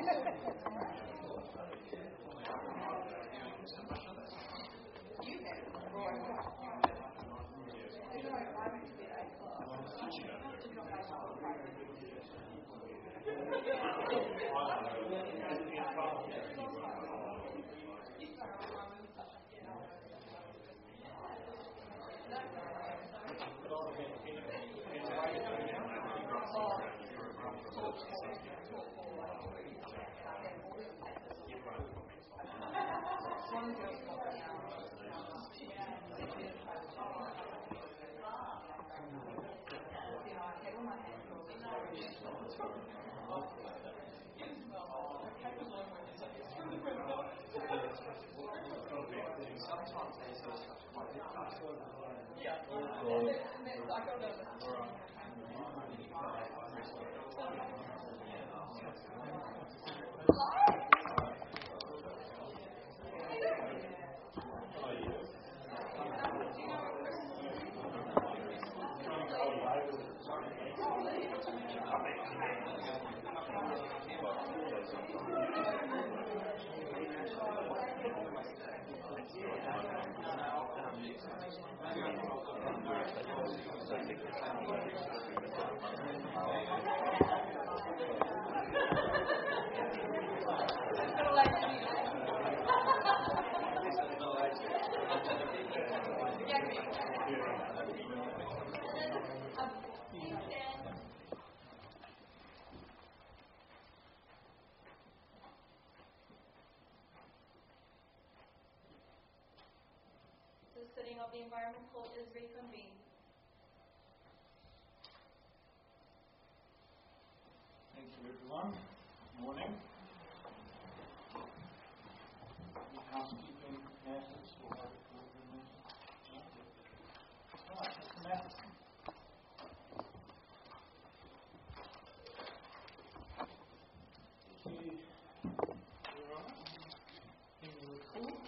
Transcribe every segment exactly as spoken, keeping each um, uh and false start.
Sitting of the Environment Court is reconvened. Thank you, everyone. Good morning. Housekeeping matters or other program matters? Right, Mister Matheson. Thank you. All right. In the report.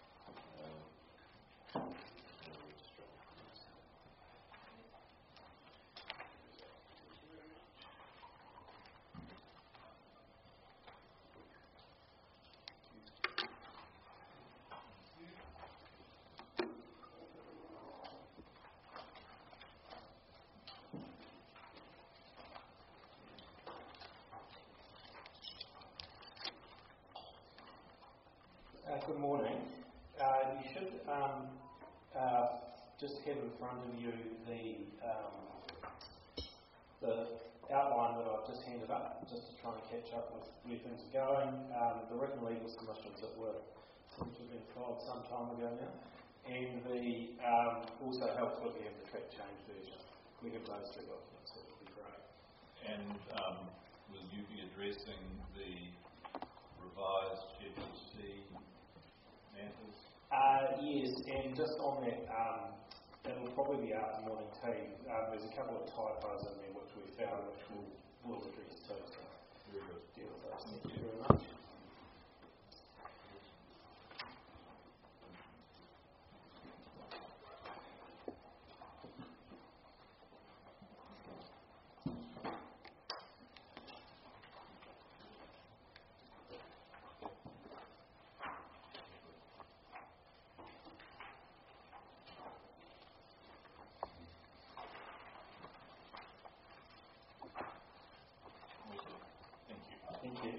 Uh, good morning. Uh, you should um, uh, just have in front of you the um, the outline that I've just handed up, just to try and catch up with where things are going. Um, the written legal submissions that were seem to have been filed some time ago now, and the um, also helpful if you have the track change version. We have those two documents, that would be great. And um, will you be addressing the revised Schedule C matters? Uh, yes, and just on that, um, that will probably be after morning tea. Um, there's a couple of typos in there which we found, which we'll, we'll address too. So Very good. deal with those. Thank you very much. Thank you.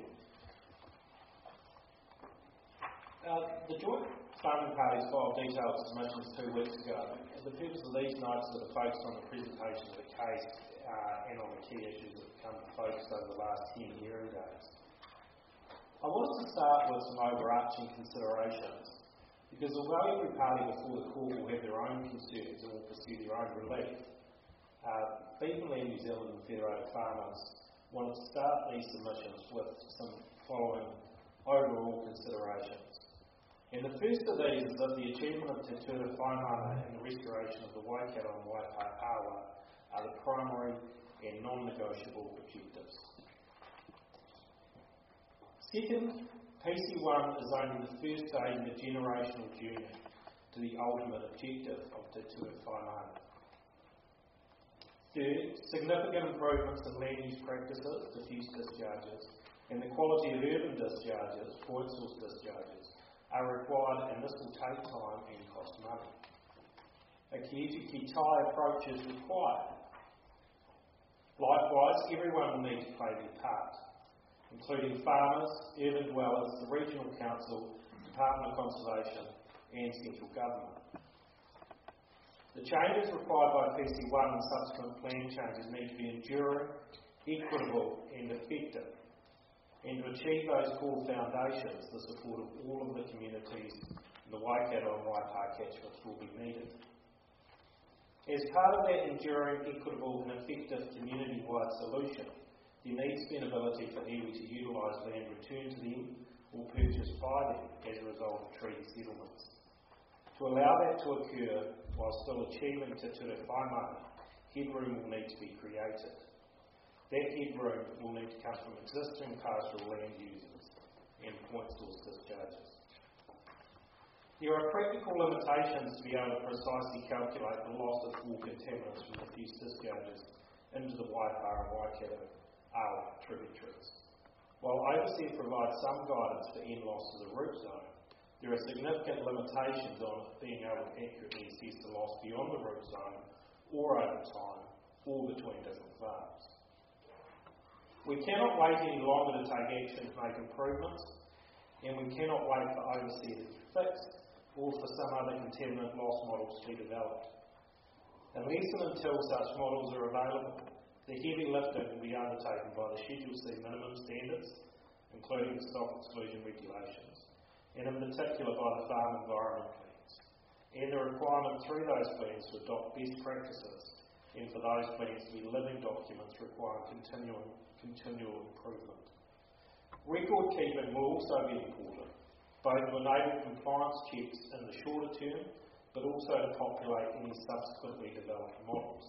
Uh, the joint farming parties filed detailed submissions two weeks ago. The purpose of these notes are to focus on the presentation of the case uh, and on the key issues that have become focused over the last ten hearing days. I want us to start with some overarching considerations, because although every party before the court will have their own concerns and will pursue their own relief, uh, Beefland New Zealand and Federated Farmers wanted to start these submissions with some following overall considerations. And the first of these is that the achievement of Te Ture Whainana and the restoration of the Waikato and Waipa Awa are the primary and non-negotiable objectives. Second, P C one is only the first stage in the generational journey to the ultimate objective of Te Ture Whainana. Third, significant improvements in land use practices, diffuse discharges, and the quality of urban discharges, point source discharges, are required, and this will take time and cost money. A Ki Ki Tai approach is required. Likewise, everyone will need to play their part, including farmers, urban dwellers, the Regional Council, Department of Conservation and central government. The changes required by P C one and subsequent plan changes need to be enduring, equitable and effective. And to achieve those core foundations, the support of all of the communities in the Waikato and Waipa catchments will be needed. As part of that enduring, equitable and effective community-wide solution, there needs to be an ability for iwi to utilise land returned to them or purchased by them as a result of treaty settlements. To allow that to occur while still achieving Te Ture Whaimahi, headroom will need to be created. That headroom will need to come from existing pastoral land users and point source discharges. There are practical limitations to be able to precisely calculate the loss of fuel contaminants from diffuse discharges into the Waipa and Waikato Awa tributaries. While Overseer provides some guidance for end loss to the root zone, there are significant limitations on being able to accurately assess the loss beyond the root zone or over time or between different farms. We cannot wait any longer to take action to make improvements, and we cannot wait for Overseer to be fixed or for some other contaminant loss models to be developed. Unless and until such models are available, the heavy lifting will be undertaken by the Schedule C minimum standards, including the stock exclusion regulations, and in particular by the farm environment plans, and the requirement through those plans to adopt best practices, and for those plans to be living documents requiring continual, continual improvement. Record keeping will also be important, both to enable compliance checks in the shorter term, but also to populate any subsequently developed models.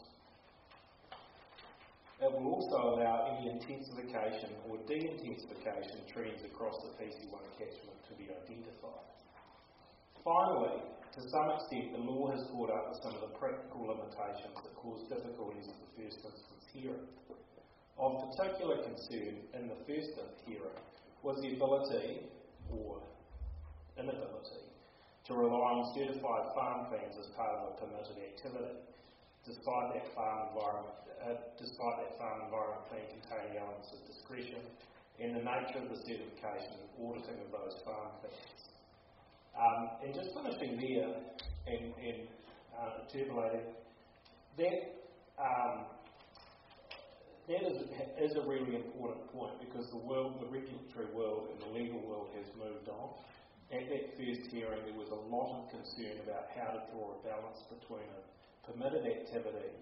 It will also allow any intensification or de-intensification trends across the P C one catchment to be identified. Finally, to some extent, the law has caught up with some of the practical limitations that cause difficulties in the first instance hearing. Of particular concern in the first hearing was the ability, or inability, to rely on certified farm plans as part of a permitted activity, despite that farm environment, uh, despite that farm environment plan containing elements of discretion and the nature of the certification and auditing of those farm plans. Um, and just finishing there and, and uh, interpolating, that um, that is, is a really important point because the world, the regulatory world and the legal world has moved on. At that first hearing there was a lot of concern about how to draw a balance between a permitted activity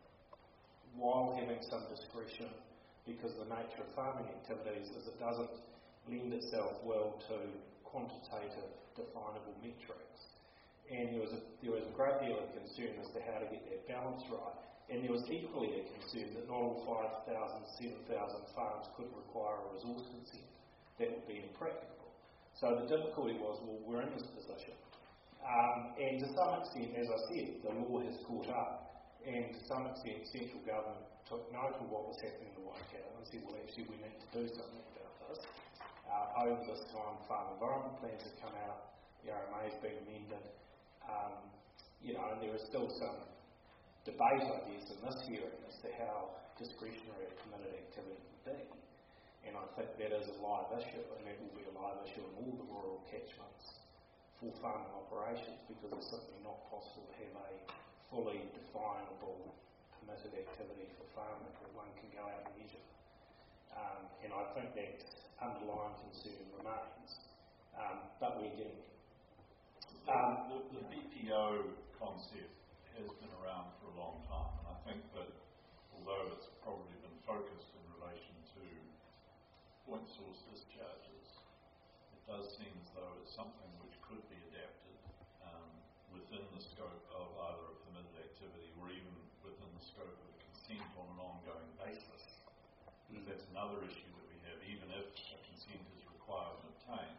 while having some discretion, because the nature of farming activities is it doesn't lend itself well to quantitative definable metrics. And there was a, there was a great deal of concern as to how to get that balance right. And there was equally a concern that not all five thousand, seven thousand farms could require a resource consent. That would be impracticable. So the difficulty was, well, we're in this position. Um, and to some extent, as I said, the law has caught up. And to some extent, central government took note of what was happening in the Waikato and said, well, actually, we need to do something about this. Uh, over this time, farm environment plans have come out, the R M A has been amended, um, you know, and there is still some debate, I guess, in this hearing as to how discretionary a permitted activity would be. And I think that is a live issue, and that will be a live issue in all the rural catchments for farming operations, because it's simply not possible to have a fully definable permitted activity for farming that one can go out and measure. Um, and I think that underlying concern remains, um, but we're getting there. Um, the, the B P O concept has been around for a long time, and I think that although it's probably been focused in relation to point source discharges, it does seem as though it's something which could be adapted um, within the scope of either a permitted activity or even within the scope of a consent on an ongoing basis. Because that's another issue that we have, even if a consent is required and obtained.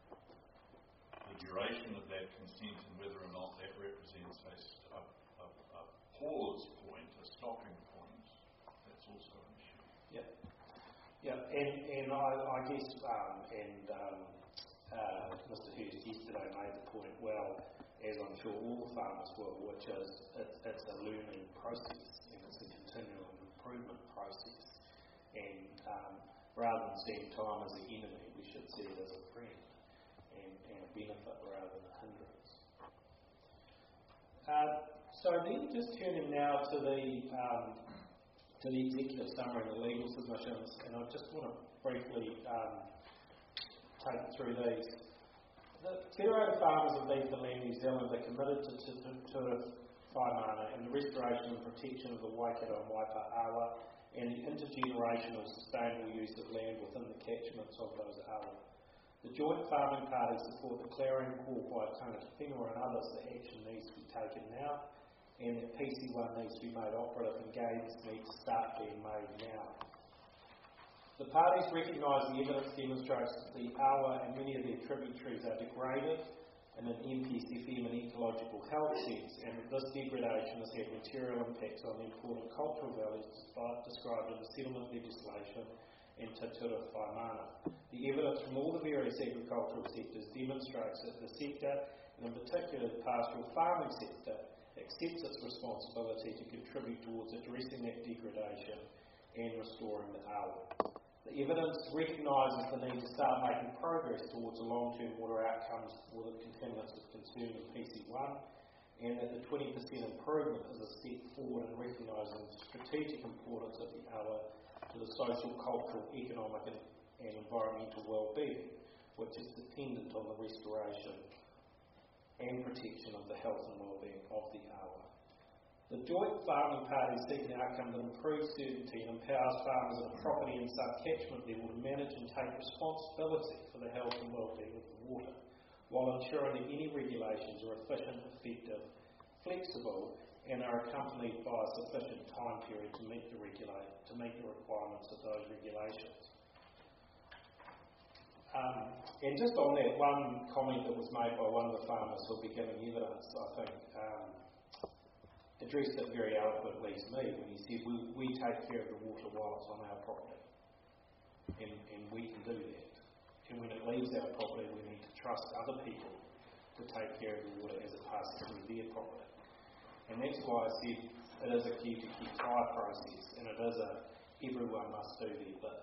The duration of that consent and whether or not that represents a, a, a, a pause point, a stopping point, that's also an issue. Yeah. Yeah, and, and I, I guess, um, and um, uh, Mister Hurst yesterday made the point well, as I'm sure all farmers will, which is it's, it's a learning process and it's a continual improvement process. And um, rather than seeing time as an enemy, we should see it as a friend and, and a benefit rather than a hindrance. Uh, so then, just turning now to the um, to the executive summary and the legal submissions, and I just want to briefly um, take you through these. The Federated Farmers of Beef and Land New Zealand are committed to Te Tura Whaimana and the restoration and protection of the Waikato and Waipa awa and the intergenerational sustainable use of land within the catchments of those awa. The joint farming parties support the clearing call by Tangata Whenua and others that action needs to be taken now, and that P C one needs to be made operative and gains need to start being made now. The parties recognise the evidence demonstrates that the awa and many of their tributaries are degraded in an M P S F M and ecological health sense, and that this degradation has had material impacts on the important cultural values described in the settlement legislation and Te Tura Whaimana. The evidence from all the various agricultural sectors demonstrates that the sector, and in particular the pastoral farming sector, accepts its responsibility to contribute towards addressing that degradation and restoring the awa. The evidence recognises the need to start making progress towards the long-term water outcomes for the contaminants of concern in P C one, and that the twenty percent improvement is a step forward in recognising the strategic importance of the awa to the social, cultural, economic and, and environmental well-being, which is dependent on the restoration and protection of the health and well-being of the awa. The joint farming parties seek an outcome that improves certainty and empowers farmers at a property and sub-catchment level to manage and take responsibility for the health and well-being of the water, while ensuring that any regulations are efficient, effective, flexible, and are accompanied by a sufficient time period to meet the regulate, to meet the requirements of those regulations. Um, and just on that, one comment that was made by one of the farmers who will be giving evidence, I think, um, addressed it very eloquently to me when he said, we, we take care of the water while it's on our property, and, and we can do that. And when it leaves our property, we need to trust other people to take care of the water as it passes through their property. And that's why I said it is a key to key fire process, and it is a everyone must do their bit.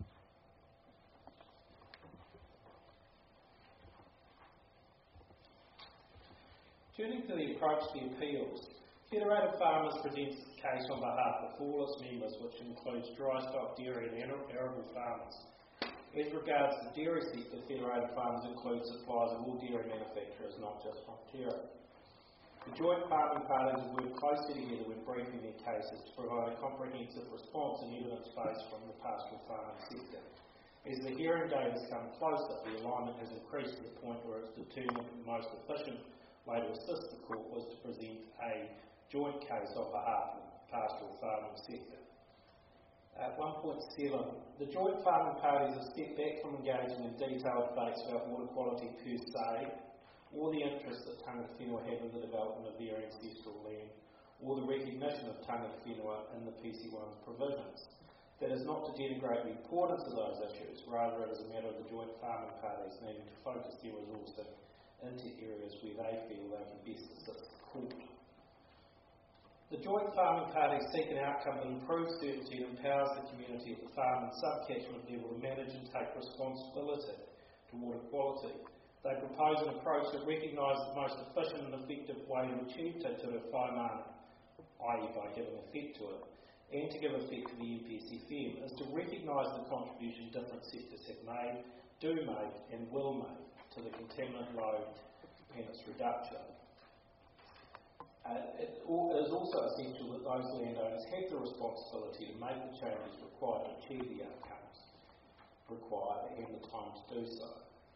Turning to the approach to the appeals, Federated Farmers presents the case on behalf of all its members, which includes dry stock, dairy and arable farmers. As regards the dairy sector, Federated Farmers includes suppliers of all dairy manufacturers, not just Fonterra. The joint farming parties have worked closely together when briefing their cases to provide a comprehensive response and evidence base from the pastoral farming sector. As the hearing date has come closer, the alignment has increased to the point where it's determined that the most efficient way to assist the court was to present a joint case on behalf of the pastoral farming sector. At one point seven, the joint farming parties have stepped back from engaging in detailed debates about water quality per se, or the interest that Tangata Whenua have in the development of their ancestral land, or the recognition of Tangata Whenua in the P C one's provisions. That is not to denigrate the importance of those issues, rather it is a matter of the joint farming parties needing to focus their resources into areas where they feel they can best assist the court. The joint farming parties seek an outcome that improves certainty and empowers the community at the farm and sub-catchment level to manage and take responsibility to water quality. They propose an approach that recognises the most efficient and effective way to achieve Te Tura Whaimana, that is by giving effect to it, and to give effect to the M P S F M, is to recognise the contribution different sectors have made, do make and will make to the contaminant load and its reduction. Uh, it is also essential that those landowners have the responsibility to make the changes required to achieve the outcomes required and the time to do so.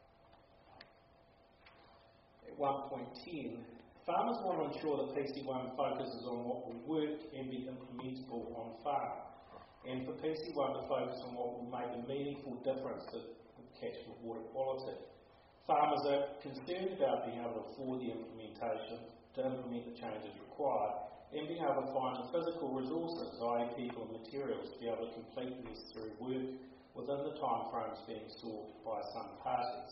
At one point ten, farmers want to ensure that P C one focuses on what will work and be implementable on farm, and for P C one to focus on what will make a meaningful difference to catchment water quality. Farmers are concerned about being able to afford the implementation, to implement the changes required, and being able to find the physical resources, that is people and materials, to be able to complete the necessary work within the timeframes being sought by some parties.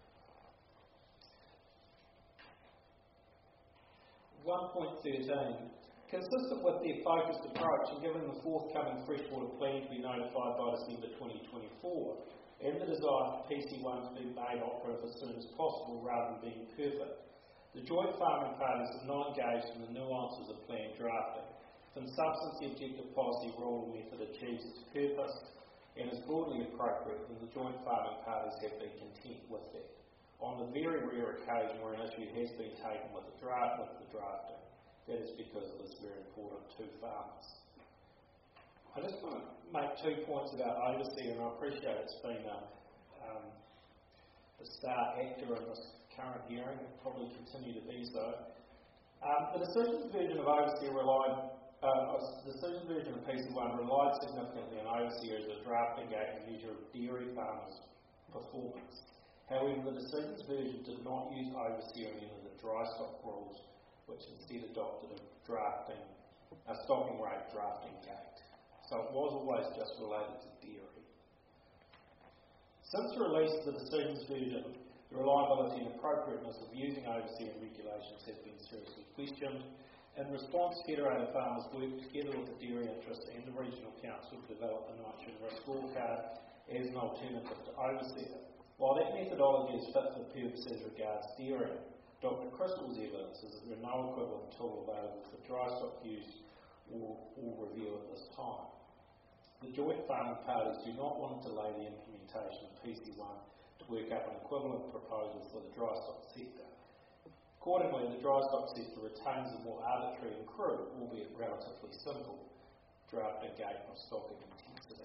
one point thirteen. Consistent with their focused approach and given the forthcoming freshwater plan to be notified by December twenty twenty-four, and the desire for P C one to be made operative as soon as possible rather than being perfect, the joint farming parties have not engaged in the nuances of plan drafting. If in substance the objective policy rule or method achieves its purpose and is broadly appropriate, then the joint farming parties have been content with that. On the very rare occasion where an issue has been taken with the draft with the drafting, that is because it is very important to farmers. I just want to make two points about overseer, and I appreciate it's been a, um, the star actor in this current hearing, and will probably continue to be so. Um, the decisions version of overseer relied, uh, the decisions version of P C one relied significantly on overseer as a drafting gate and measure of dairy farmers' performance. However, the decisions version did not use overseer in any of the dry stock rules, which instead adopted a drafting, a stocking rate drafting gate. So it was always just related to dairy. Since the release of the decisions version, the reliability and appropriateness of using overseer regulations has been seriously questioned. In response, Federated Farmers worked together with the dairy interest and the regional council to develop the nitrogen risk scorecard as an alternative to overseer. While that methodology is fit for purpose as regards dairy, Doctor Crystal's evidence is that there are no equivalent tool available for dry stock use or, or review at this time. The joint farming parties do not want to delay the implementation of P C one to work up an equivalent proposal for the dry stock sector. Accordingly, the dry stock sector retains a more arbitrary and crude, albeit relatively simple, drafting gate of stocking intensity.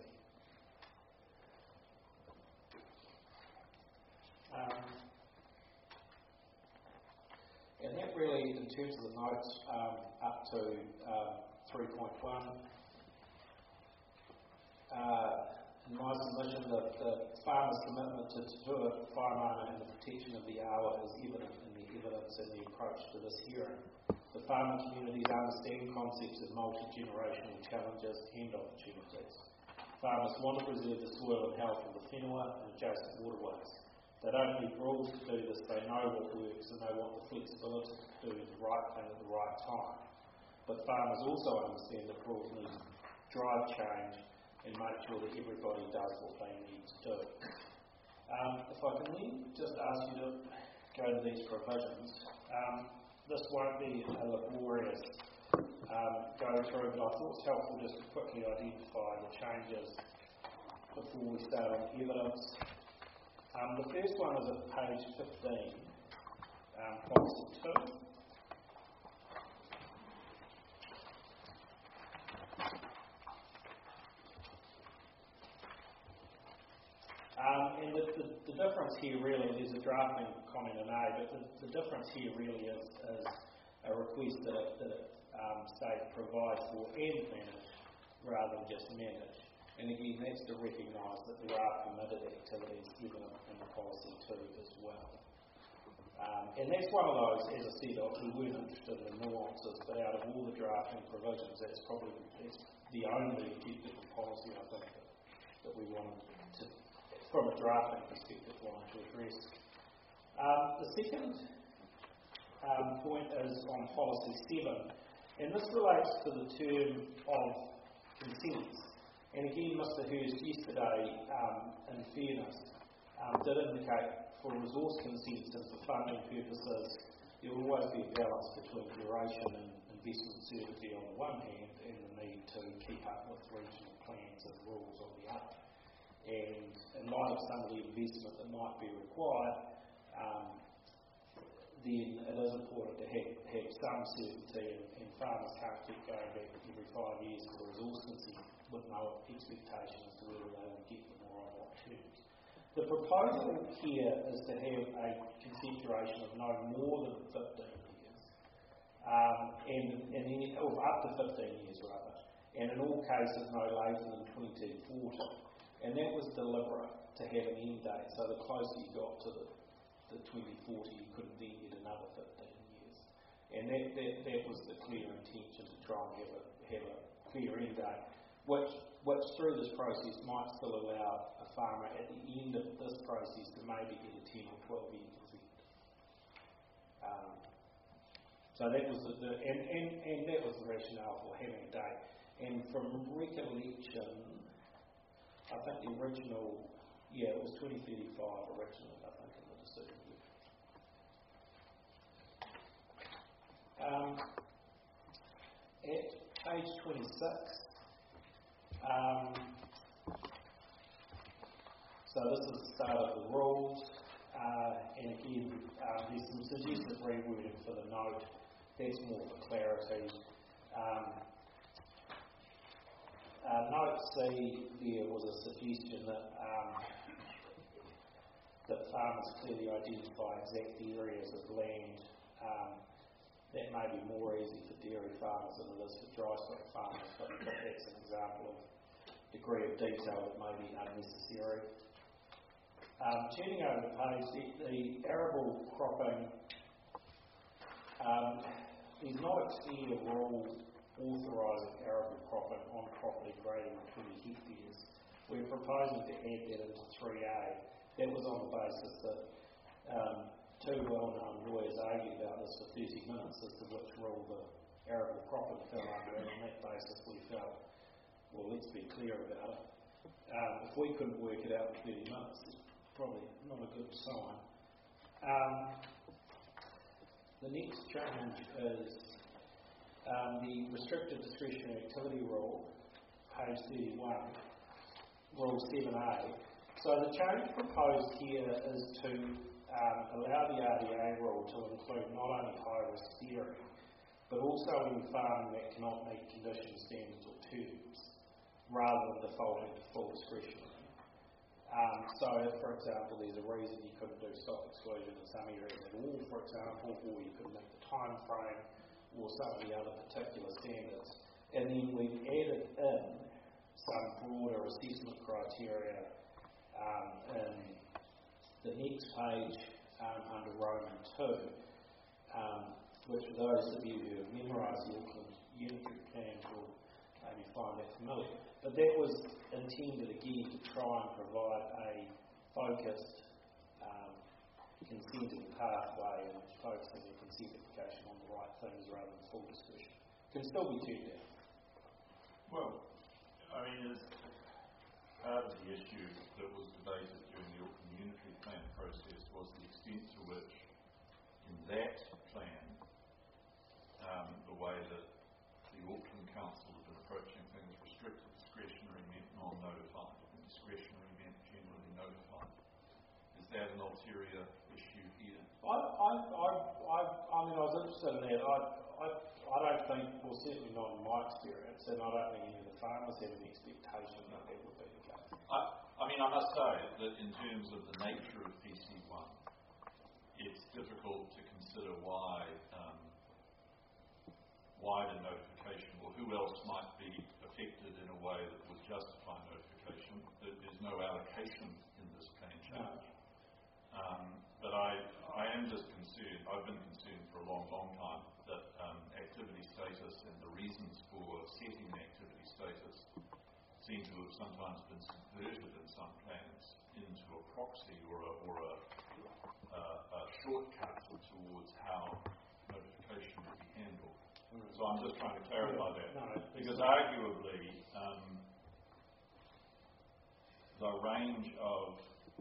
Um, And that really, in terms of the notes, um, up to um, three point one, uh, in my submission, the, the farmer's commitment to, to do it, Whaimauna and the protection of the awa is evident in the evidence and the approach to this hearing. The farming communities understand concepts of multi-generational challenges and opportunities. Farmers want to preserve the soil and health of the whenua and adjacent waterways. They don't need rules to do this, they know what works and they want the flexibility to do the right thing at the right time. But farmers also understand that rules need to drive change and make sure that everybody does what they need to do. Um, if I can then just ask you to go to these provisions. Um, this won't be a laborious um, go through, but I thought it's helpful just to quickly identify the changes before we start on evidence. Um, the first one is at page fifteen, um, policy two. Um, and the, the, the difference here really, there's a drafting comment in A, but the, the difference here really is, is a request that it, that it um, say provide for and manage rather than just manage. And again, that's to recognise that there are permitted activities given in the policy too as well. Um, and that's one of those, as I said, we weren't interested in the nuances, but out of all the drafting provisions, that's probably that's the only objective of policy, I think, that, that we wanted to, from a drafting perspective, wanted to address. Um, the second um, point is on policy seven, and this relates to the term of consents. And again, Mister Hurst yesterday, um, in fairness, um, did indicate for resource consents and for funding purposes, there will always be a balance between duration and investment certainty on the one hand and the need to keep up with regional plans and rules on the other. And in light of some of the investment that might be required, um, then it is important to have, have some certainty, and, and farmers can't keep going back every five years for resource consent with no expectation as to whether they will get them or on what terms. The proposal here is to have a consent duration of no more than fifteen years, um, and, and then, or up to fifteen years rather, and in all cases no later than twenty forty. And that was deliberate to have an end date, so the closer you got to the, the twenty forty, you couldn't then get another fifteen years. And that, that, that was the clear intention, to try and have a, have a clear end date. which, which through this process might still allow a farmer at the end of this process to maybe get a ten or twelve year consent. Um, so that was the, the and, and, and that was the rationale for having a date. And from recollection, I think the original, yeah, it was twenty thirty-five originally, I think, in the decision. Um, at page twenty-six, um, so this is the start of the rules, uh, and again, uh, there's some suggested rewording for the note. That's more for clarity. Um, uh, note C, there was a suggestion that um, that farmers clearly identify exact areas of land. Um, that may be more easy for dairy farmers than it is for dry stock farmers, but, but that's an example of degree of detail that may be unnecessary. Um, turning over the page, the, the arable cropping, um, there's not a clear rule authorising arable cropping on property greater than twenty hectares. We're proposing to add that into three A. That was on the basis that um, two well-known lawyers argued about this for thirty minutes as to which rule the arable cropping fell under, and on that basis we felt, well, let's be clear about it. Um, if we couldn't work it out in thirty minutes, it's probably not a good sign. Um, the next change is um, the restricted discretionary activity rule, page thirty-one, rule seven A. So the change proposed here is to um, allow the R D A rule to include not only high-risk dairy, but also any farming that cannot meet conditions, standards or terms, rather than defaulting to full discretionary. Um, so if, for example, there's a reason you couldn't do stock exclusion in some areas at all, for example, or you couldn't meet the time frame, or some of the other particular standards, and then we've added in some broader assessment criteria um, in the next page um, under Roman two, um, which for those of you who have memorised the Auckland Unitary Plan will maybe find that familiar. But that was intended again to try and provide a focused um, consenting pathway and focusing your consent application on the right things rather than full discretion. Can still be turned down. Well, I mean, as part of the issue that was debated during the Auckland Unitary Plan process was the extent to which, in that plan, um, the way that the Auckland Council had been approaching things, restricted discretionary meant non-notified, and discretionary meant generally notified. Is that an ulterior issue here? I, I, I, I, I mean, I was interested in that. I, I, I don't think, well, certainly not in my experience, and I don't think any of the farmers have an expectation that that would be the case. I, I mean, I must say that in terms of the nature of P C one, it's difficult to consider why um, wider notification, or who else might be affected in a way that would justify notification. There's no allocation in this plan change. Um, but I, I am just concerned, I've been concerned for a long, long time, that um, activity status and the reasons for setting the activity status seem to have sometimes been subverted in some plans into a proxy or a, or a, a, a shortcut towards how notification will be handled. So I'm just trying to clarify that, no, because arguably um, the range of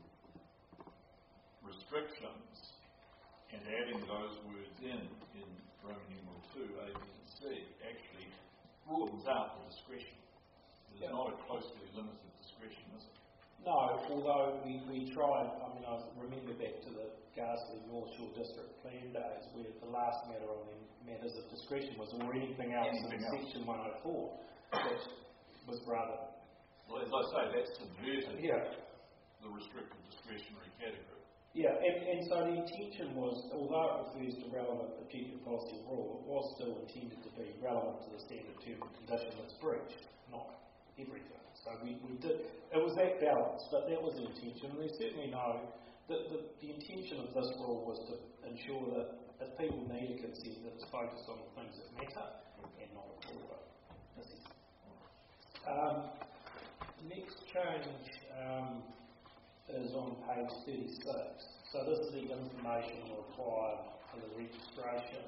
restrictions and adding those words in, in Roman numeral two, A, B and C, actually broadens out the discretion. It's yeah. not a closely limited discretion, is it? No, although we, we tried, I mean, I remember back to the Garsley North Shore District Plan days where the last matter on the matters of discretion was, or anything else anything in else. section one oh four, which was rather... Well, as I say, that's subverted Yeah. the restricted discretionary category. Yeah, and, and so the intention was, although it refers to relevant objective policy rule, it was still intended to be relevant to the standard term and condition that's breached, not everything. So we, we did, it was that balance, but that was the intention. And we certainly know that the, the intention of this rule was to ensure that if people need a consent, that it's focused on the things that matter and not a broader. Um, next change um, is on page thirty-six. So this is the information required for the registration.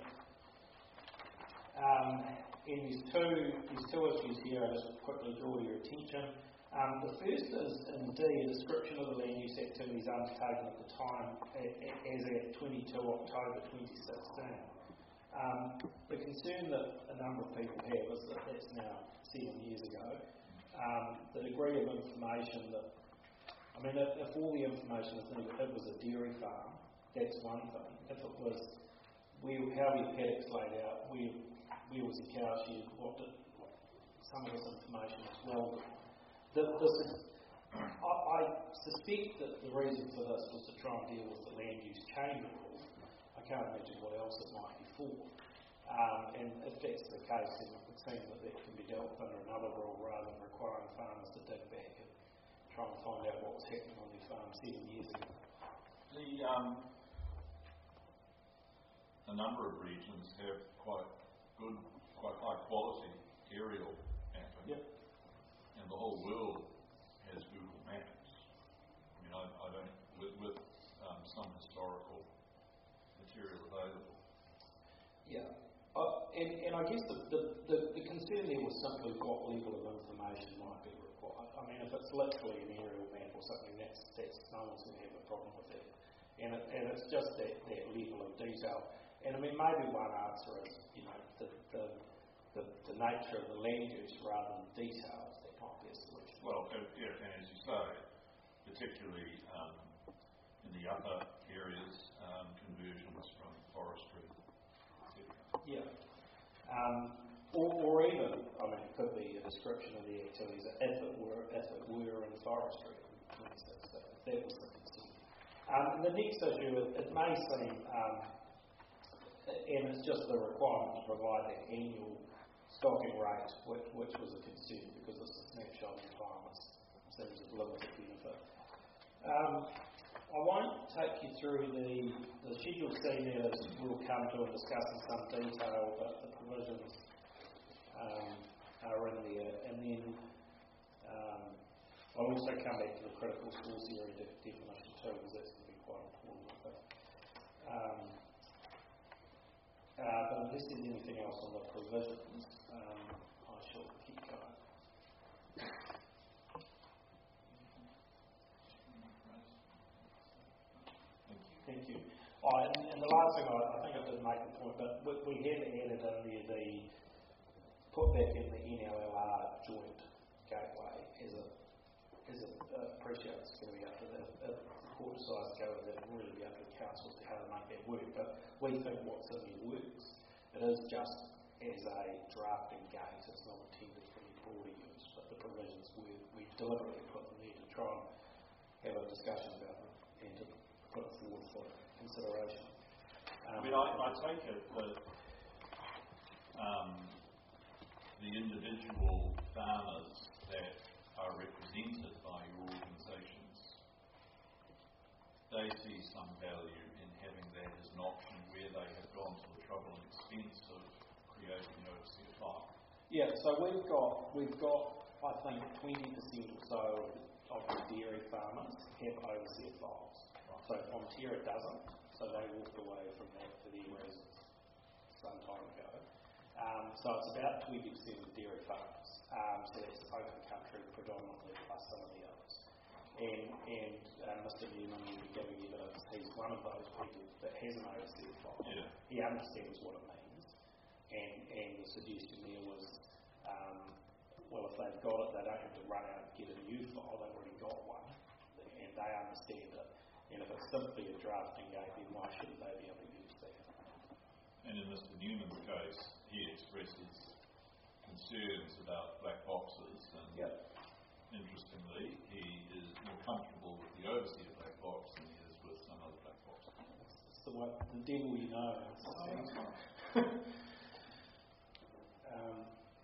Um, and there's two, there's two issues here I'll just quickly draw your attention. Um, the first is in D, a description of the land use activities undertaken at the time as at twenty-two October twenty sixteen. Um, the concern that a number of people have is that that's now seven years ago. Um, the degree of information that, I mean, if, if all the information is needed, if it was a dairy farm, that's one thing. If it was where, how your paddocks laid out, where, where was the cow shed, what did, some of this information as well. The, this is, I, I suspect that the reason for this was to try and deal with the land use change rule. I can't imagine what else it might be for. Um, and if that's the case, then it would seem that that can be dealt with under another rule rather than requiring farmers to dig back and try and find out what was happening on their farm seven years ago. The, um, a number of regions have quite good, quite high quality aerial mapping. Yep. And the whole world has Google Maps. I mean, I, I don't, with, with um, some historical material available. Yeah. Uh, and, and I guess the, the, the, the concern there was simply what level of information might be required. I mean, if it's literally an aerial map or something, that's, that's no one's going to have a problem with that. And, it, and it's just that, that level of detail. And I mean, maybe one answer is, you know, the, the, the, the nature of the land use rather than details. That might be a solution. Well, and, yeah, and as you say, particularly um, in the upper areas, um, conversions from forestry, et cetera. Yeah. Um, or, or even, I mean, it could be a description of the activities if it were, if it were in forestry. That, that was the concern. Um, and the next issue, it, it may seem, um, and it's just the requirement to provide that annual stocking rate, which, which was a concern because it's a snapshot of farmers in terms of limited benefit. Um, I won't take you through the, the Schedule C there that we'll come to and discuss in some detail, but the provisions um, are in there. And then um, I'll also come back to the critical source area de- definition too, because that's going to be quite important. But, um, uh, but unless there's anything else on the provisions, um, I shall keep going. Thank you. Oh, and, and the last thing, I, I think I did make a point, but we, we had added in there the put back in the N L L R joint gateway as a, as a, uh, appreciate it's going to be up to the, if the court decides to go with that, it'll really be up to the council to how to make that work, but we think what's in there works. It is just as a drafting gate, it's not intended for any broader use, but the provisions we, we deliberately put in there to try and have a discussion about them and to put it forward for consideration. Um, I mean, I, I take it that um, the individual farmers that are represented by your organisations, they see some value in having that as an option where they have gone to the trouble and expense of creating an overseer farm. Yeah, so we've got we've got I think twenty percent or so of the dairy farmers have overseer farms. So Fonterra doesn't, so they walked away from that for their reasons some time ago. Um, so it's about twenty percent of dairy farmers. Um, so that's open country predominantly, plus some of the others. And, and uh, Mister Newman will be giving evidence. He's one of those people that has an overseer farm. Yeah. He understands what it means. And, and the suggestion there was, um, well, if they've got it, they don't have to run out and get a new file. They've already got one. And they understand it. And if it's simply a drafting gate, then why shouldn't they be able to use that? And in Mister Newman's case, he expresses concerns about black boxes, and yep. interestingly, he is more comfortable with the overseer black box than he is with some other black boxes. It's the, one, the devil you know. um,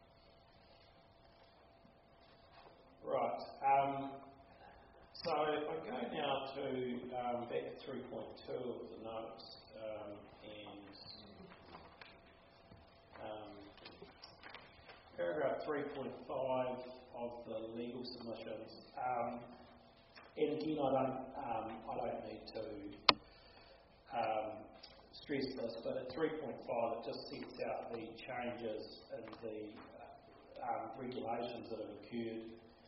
right. Um, So if I go now to um, back to three point two of the notes, um, and um, paragraph three point five of the legal submissions. Um, and again, I don't, um, I don't need to um, stress this, but at three point five it just sets out the changes in the uh, um, regulations that have occurred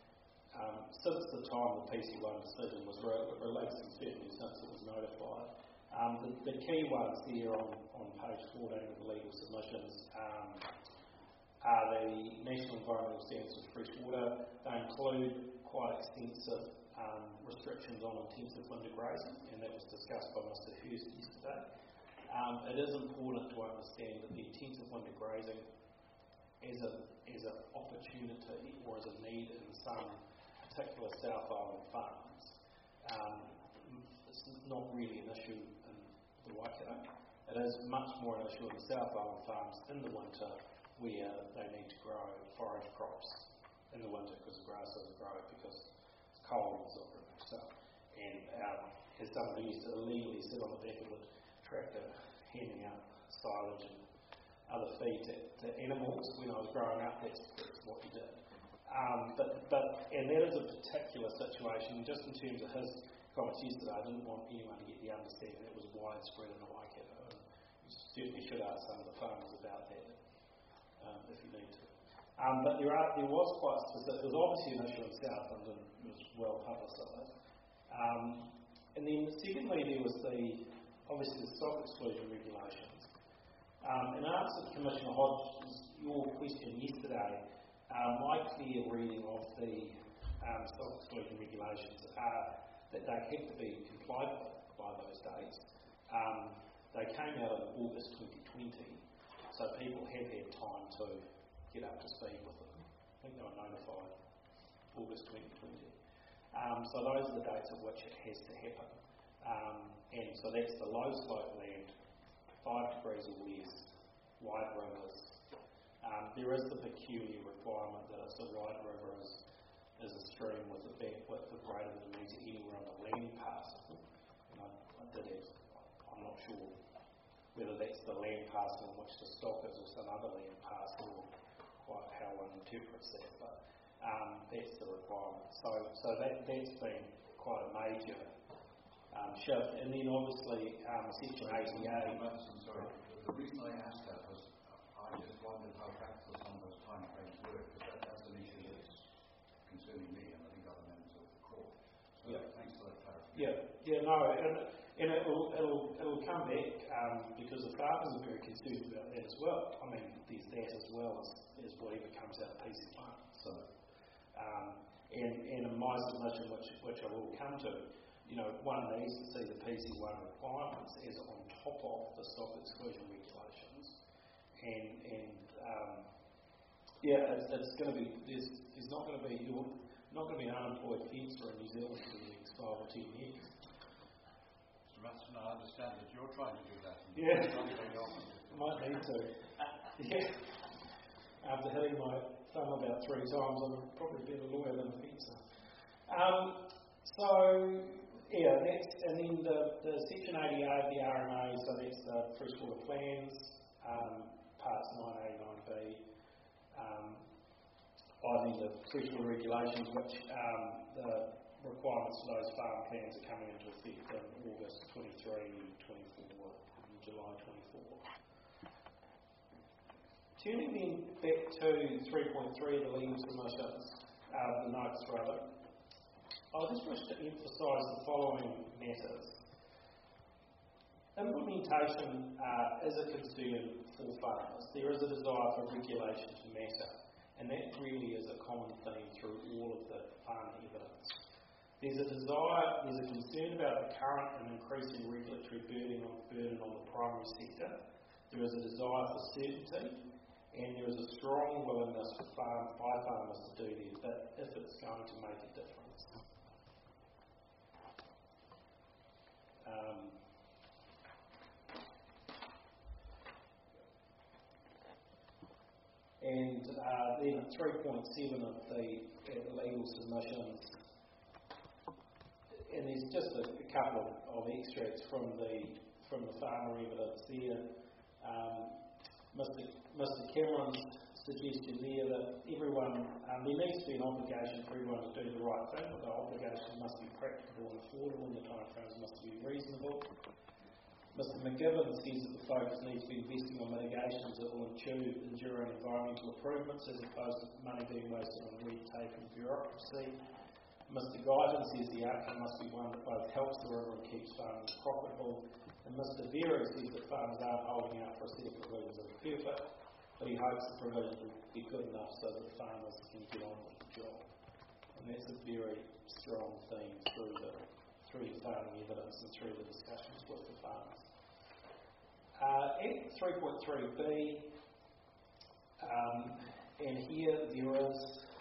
um, since the time the P C one decision was re- released, and certainly since it was notified. Um, the, the key ones there on, on page fourteen of the legal submissions um, are the National Environmental Standards for Fresh Water. They include quite extensive um, restrictions on intensive winter grazing, and that was discussed by Mister Hurst yesterday. Um, it is important to understand that the intensive winter grazing is a is an opportunity or as a need in some particular South Island farms. Um, it's not really an issue in the Waikato. It is much more an issue in the South Island farms in the winter, where they need to grow forage crops in the winter because the grass doesn't grow because it's cold and so on. So, and um, as someone who used to illegally sit on the back of a tractor handing out silage and other feed to, to animals when I was growing up, that's, that's what we did. Um, but, but, and that is a particular situation, just in terms of his comments yesterday. I didn't want anyone to get the understanding that it was widespread in the Waikato. And you certainly should ask some of the farmers about that um, if you need to. Um, but there, are, there was quite specific, there was obviously an issue in Southland and it was well publicised. Um, and then secondly, there was the, obviously the stock exclusion regulations. Um, in answer to Commissioner Hodges, your question yesterday, uh, my clear reading of the um, stock exclusion regulations are that they have to be complied with by those dates. Um, they came out in August twenty twenty, so people have had time to get up to speed with them. I think they were notified August twenty twenty. Um, so those are the dates at which it has to happen. Um, and so that's the low slope land, five degrees or less, wide rivers. Um, there is the peculiar requirement that if the wide river is, is a stream with a bank width of greater than a metre anywhere on the land parcel. And I, I did have, I'm not sure whether that's the land parcel on which the stock is or some other land parcel, or quite how one interprets that, but um, that's the requirement. So, so that, that's been quite a major um, shift. And then obviously um, Section eighty-eight. Sorry, the reason I asked that was I just wondered how practical some of those time frames were, because that, that's an issue that's concerning me and I think other members of the court. So yeah. Thanks for that clarification. Yeah, yeah, no, and, and it'll, it'll, it'll come back um, because the farmers are very concerned about that as well. I mean, there's that as well as, as whatever comes out of P C one. So, um, and, and in my submission, which, which I will come to, you know, one needs to see the P C one requirements as on top of the stock exclusion regulations. And, and um, yeah, it's, it's going to be, there's, there's not going to be, you're not going to be an unemployed fencer in New Zealand for the next five or ten years. Mister Matson, I understand that you're trying to do that. Yeah, I might need to. Yeah. After hitting my thumb about three times, I'm probably a better lawyer than a fencer. Um, so, yeah, that's, and then the, the Section eighty-eight of the R M A, so that's the freshwater plans, um, parts nine A, nine B, um, I think the freshwater regulations, which um, the requirements for those farm plans are coming into effect in August twenty-three, twenty-four, and July twenty-four. Turning then back to three point three of the legal submissions, uh, the notes rather, I just wish to emphasise the following matters. Implementation uh, is a concern for farmers. There is a desire for regulation to matter, and that really is a common theme through all of the farm evidence. There's a desire, there's a concern about the current and increasing regulatory burden on, burden on the primary sector. There is a desire for certainty, and there is a strong willingness for farm, by farmers to do their bit if it's going to make a difference. Um, and uh, then at three point seven of the, uh, the legal submissions, and there's just a, a couple of, of extracts from the from the farmer evidence there. Um, Mister Mister Cameron's suggestion there that everyone, um, there needs to be an obligation for everyone to do the right thing, but the obligation must be practical and affordable, and the timeframes must be reasonable. Mister McGibbon says that the focus needs to be investing on mitigations that will ensure enduring environmental improvements as opposed to money being wasted on red tape and bureaucracy. Mister Guyton says the outcome must be one that both helps the river and keeps farming profitable. And Mister Vera says that farmers aren't holding out for a set of provisions that are perfect, but he hopes the provisions will be good enough so that farmers can get on with the job. And that's a very strong theme through the, through the farming evidence and through the discussions with the farmers. Uh, at three point three B, um, and here there is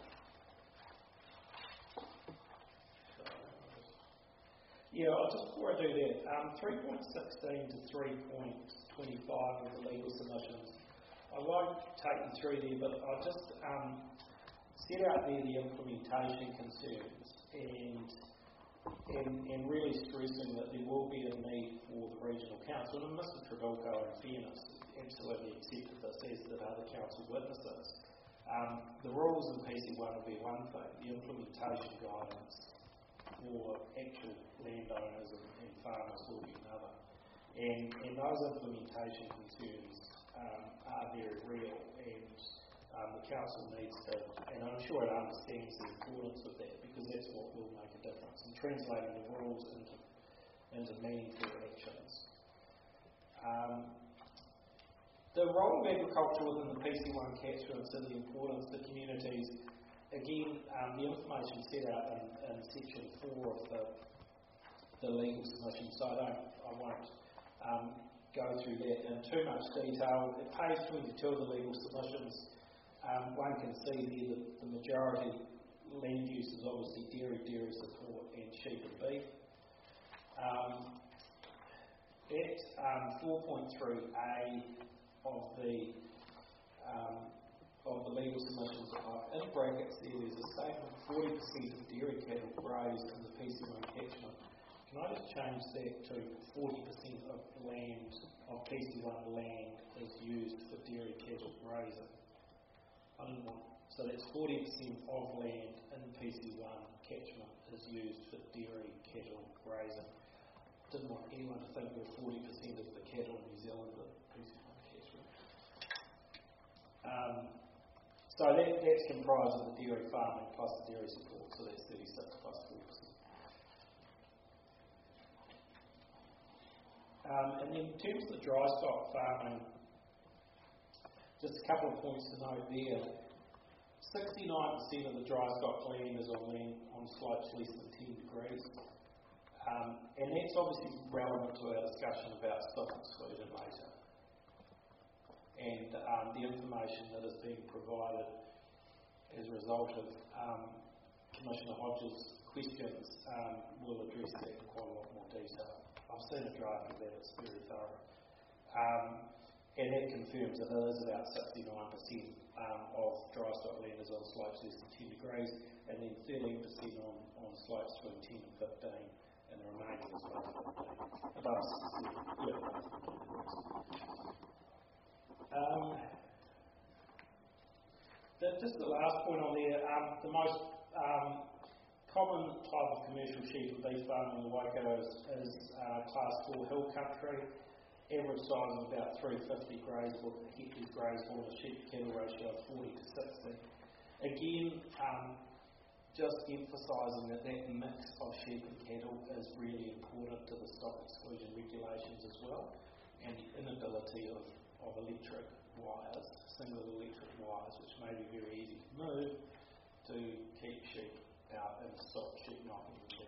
Yeah, I'll just, before I do that, um, three point sixteen to three point twenty-five of the legal submissions. I won't take you through there, but I'll just um, set out there the implementation concerns and, and and really stressing that there will be a need for the regional council. And Mister Travilco, in fairness, absolutely accepted this, as did other council witnesses. Um, the rules in P C one will be one thing, the implementation guidance for actual landowners and, and farmers will be another. And, and those implementation concerns um, are very real, and um, the council needs to, and I'm sure it understands the importance of that, because that's what will make a difference in translating the rules into, into meaningful actions. Um, the role of agriculture within the P C one catchments and the importance to communities. Again, um, the information set out in, in section four of the, the legal submission, so I, don't, I won't um, go through that in too much detail. At page twenty-two of the legal submissions, um, one can see there that the majority land use is obviously dairy, dairy support and sheep and beef. Um, at um, four point three A of the um, of the legal submissions, uh, in brackets there, there's a statement forty percent of dairy cattle grazed in the P C one catchment. Can I just change that to forty percent of land, of P C one land is used for dairy cattle grazing? I didn't want, so that's forty percent of land in P C one catchment is used for dairy cattle grazing. Didn't want anyone to think that forty percent of the cattle in New Zealand are P C one catchment. Um, So that, that's comprised of the dairy farming plus the dairy support, so that's thirty-six plus four percent. Um, and then in terms of the dry stock farming, just a couple of points to note there. sixty-nine percent of the dry stock land is on land on slopes less than ten degrees. Um, and that's obviously relevant to our discussion about stock exclusion later. And um, the information that is being provided as a result of um, Commissioner Hodges' questions um, will address that in quite a lot more detail. I've seen a draft of that, it's very thorough. Um, and that confirms that it is about sixty-nine percent um, of dry stock land is on slopes less than ten degrees, and then thirteen percent on, on slopes between ten and fifteen, and the remaining is above fifteen. Above yeah, Um, the, just the last point on there, um, the most um, common type of commercial sheep and beef farming in the Waikato is, is uh, class four hill country, average size of about three hundred fifty grazeable hectares grazeable, and a sheep to cattle ratio of forty to sixty. Again, um, just emphasising that that mix of sheep and cattle is really important to the stock exclusion regulations as well, and the inability of of electric wires, single electric wires, which may be very easy to move, to keep sheep out and stop sheep knocking them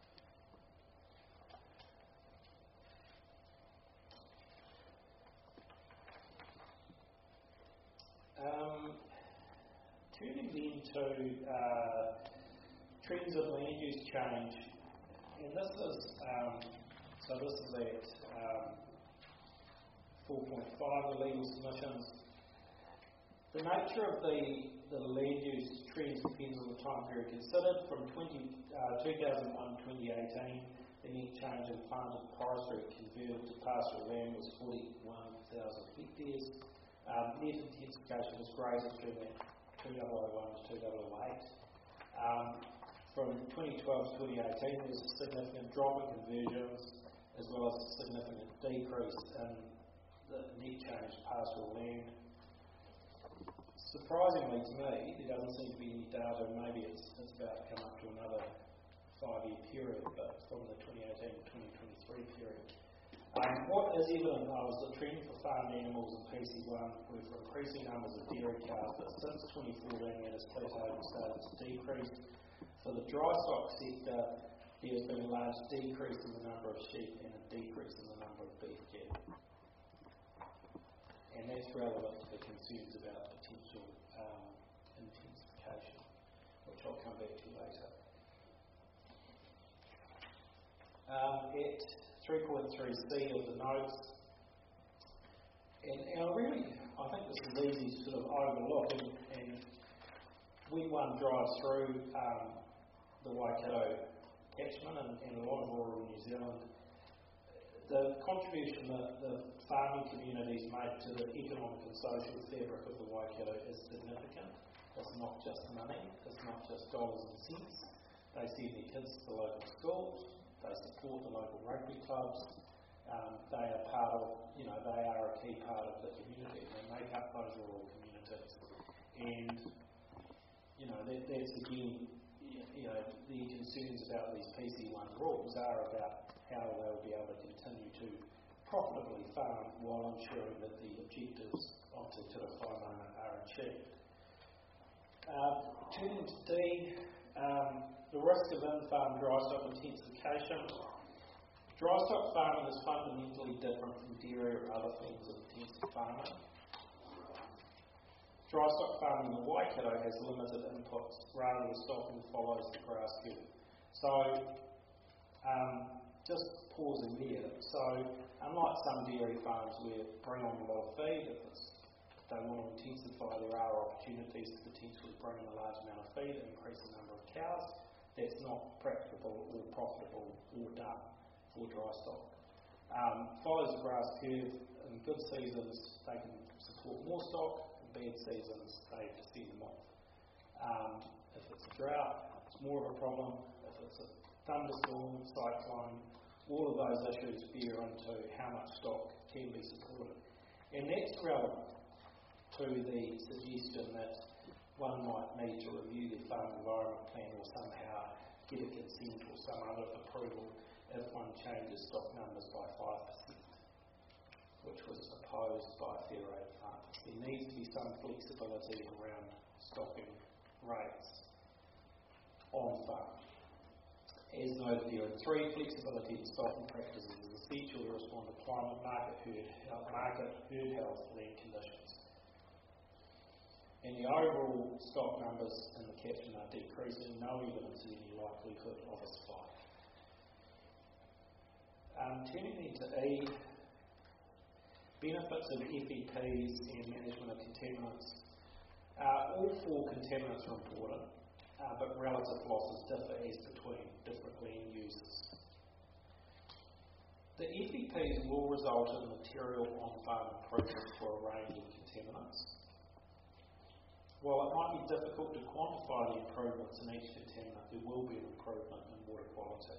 down. Um, turning then to uh, trends of land use change, and this is, um, so this is at um, four point five, the legal submissions. The nature of the, the land use trends depends on the time period considered. From twenty, uh, two thousand one to twenty eighteen, the net change in planted forestry converted to pastoral land was forty-one thousand hectares. Um, net intensification was greatest during that two thousand one to two thousand eight. Um, from twenty twelve to twenty eighteen, there was a significant drop in conversions, as well as a significant decrease in the net change pastoral land. Surprisingly to me, there doesn't seem to be any data, maybe it's, it's about to come up to another five-year period, but from the twenty eighteen to twenty twenty-three period. Um, what is evident though is the trend for farmed animals in P C one were for increasing numbers of dairy cows, but since twenty fourteen that has plateaued and started to decrease. For the dry stock sector, there has been a large decrease in the number of sheep and a decrease in the number of beef cattle. And that's relevant to the concerns about potential um, intensification, which I'll come back to later. Um, at three point three C of the notes, and, and I really, I think this is easy to sort of overlook, and, and when one drives through um, the Waikato catchment and, and a lot of rural New Zealand, the contribution that the farming communities make to the economic and social fabric of the Waikato is significant. It's not just money, it's not just dollars and cents. They send their kids to the local schools, they support the local rugby clubs, um, they are part of, you know, they are a key part of the community, they make up those rural communities. And, you know, that, that's again, you know, the concerns about these P C one rules are about how they'll be able to continue to profitably farm while ensuring that the objectives of Te Tirau Whananga are achieved. Uh, turning to D, um, the risk of in-farm dry stock intensification. Dry stock farming is fundamentally different from dairy or other forms of intensive farming. Dry stock farming in the Waikato has limited inputs, rather the stocking follows the grass curve. So, um, just pausing there. So, unlike some dairy farms where bring on a lot of feed, if, it's, if they want to intensify, there are opportunities to potentially bring in a large amount of feed and increase the number of cows. That's not practicable or profitable or done for dry stock. Um, follows the grass curve. In good seasons, they can support more stock. In bad seasons, they have to send them off. Um, if it's a drought, it's more of a problem. If it's a thunderstorm, cyclone, all of those issues bear into how much stock can be supported. And that's relevant to the suggestion that one might need to review their farm environment plan or somehow get a consent or some other approval if one changes stock numbers by five percent, which was opposed by a fair rate of farmers. There needs to be some flexibility around stocking rates on farm. As noted there in three, flexibility in stocking practices is essential to respond to climate, market herd health, market herd health, land conditions. And the overall stock numbers in the catchment are decreasing, no evidence of any likelihood of a spike. Um, turning then to E, benefits of F E Ps and management of contaminants. Uh, all four contaminants are important, uh, but relative losses differ as between different land users. The F E Ps will result in material on-farm improvements for a range of contaminants. While it might be difficult to quantify the improvements in each contaminant, there will be an improvement in water quality.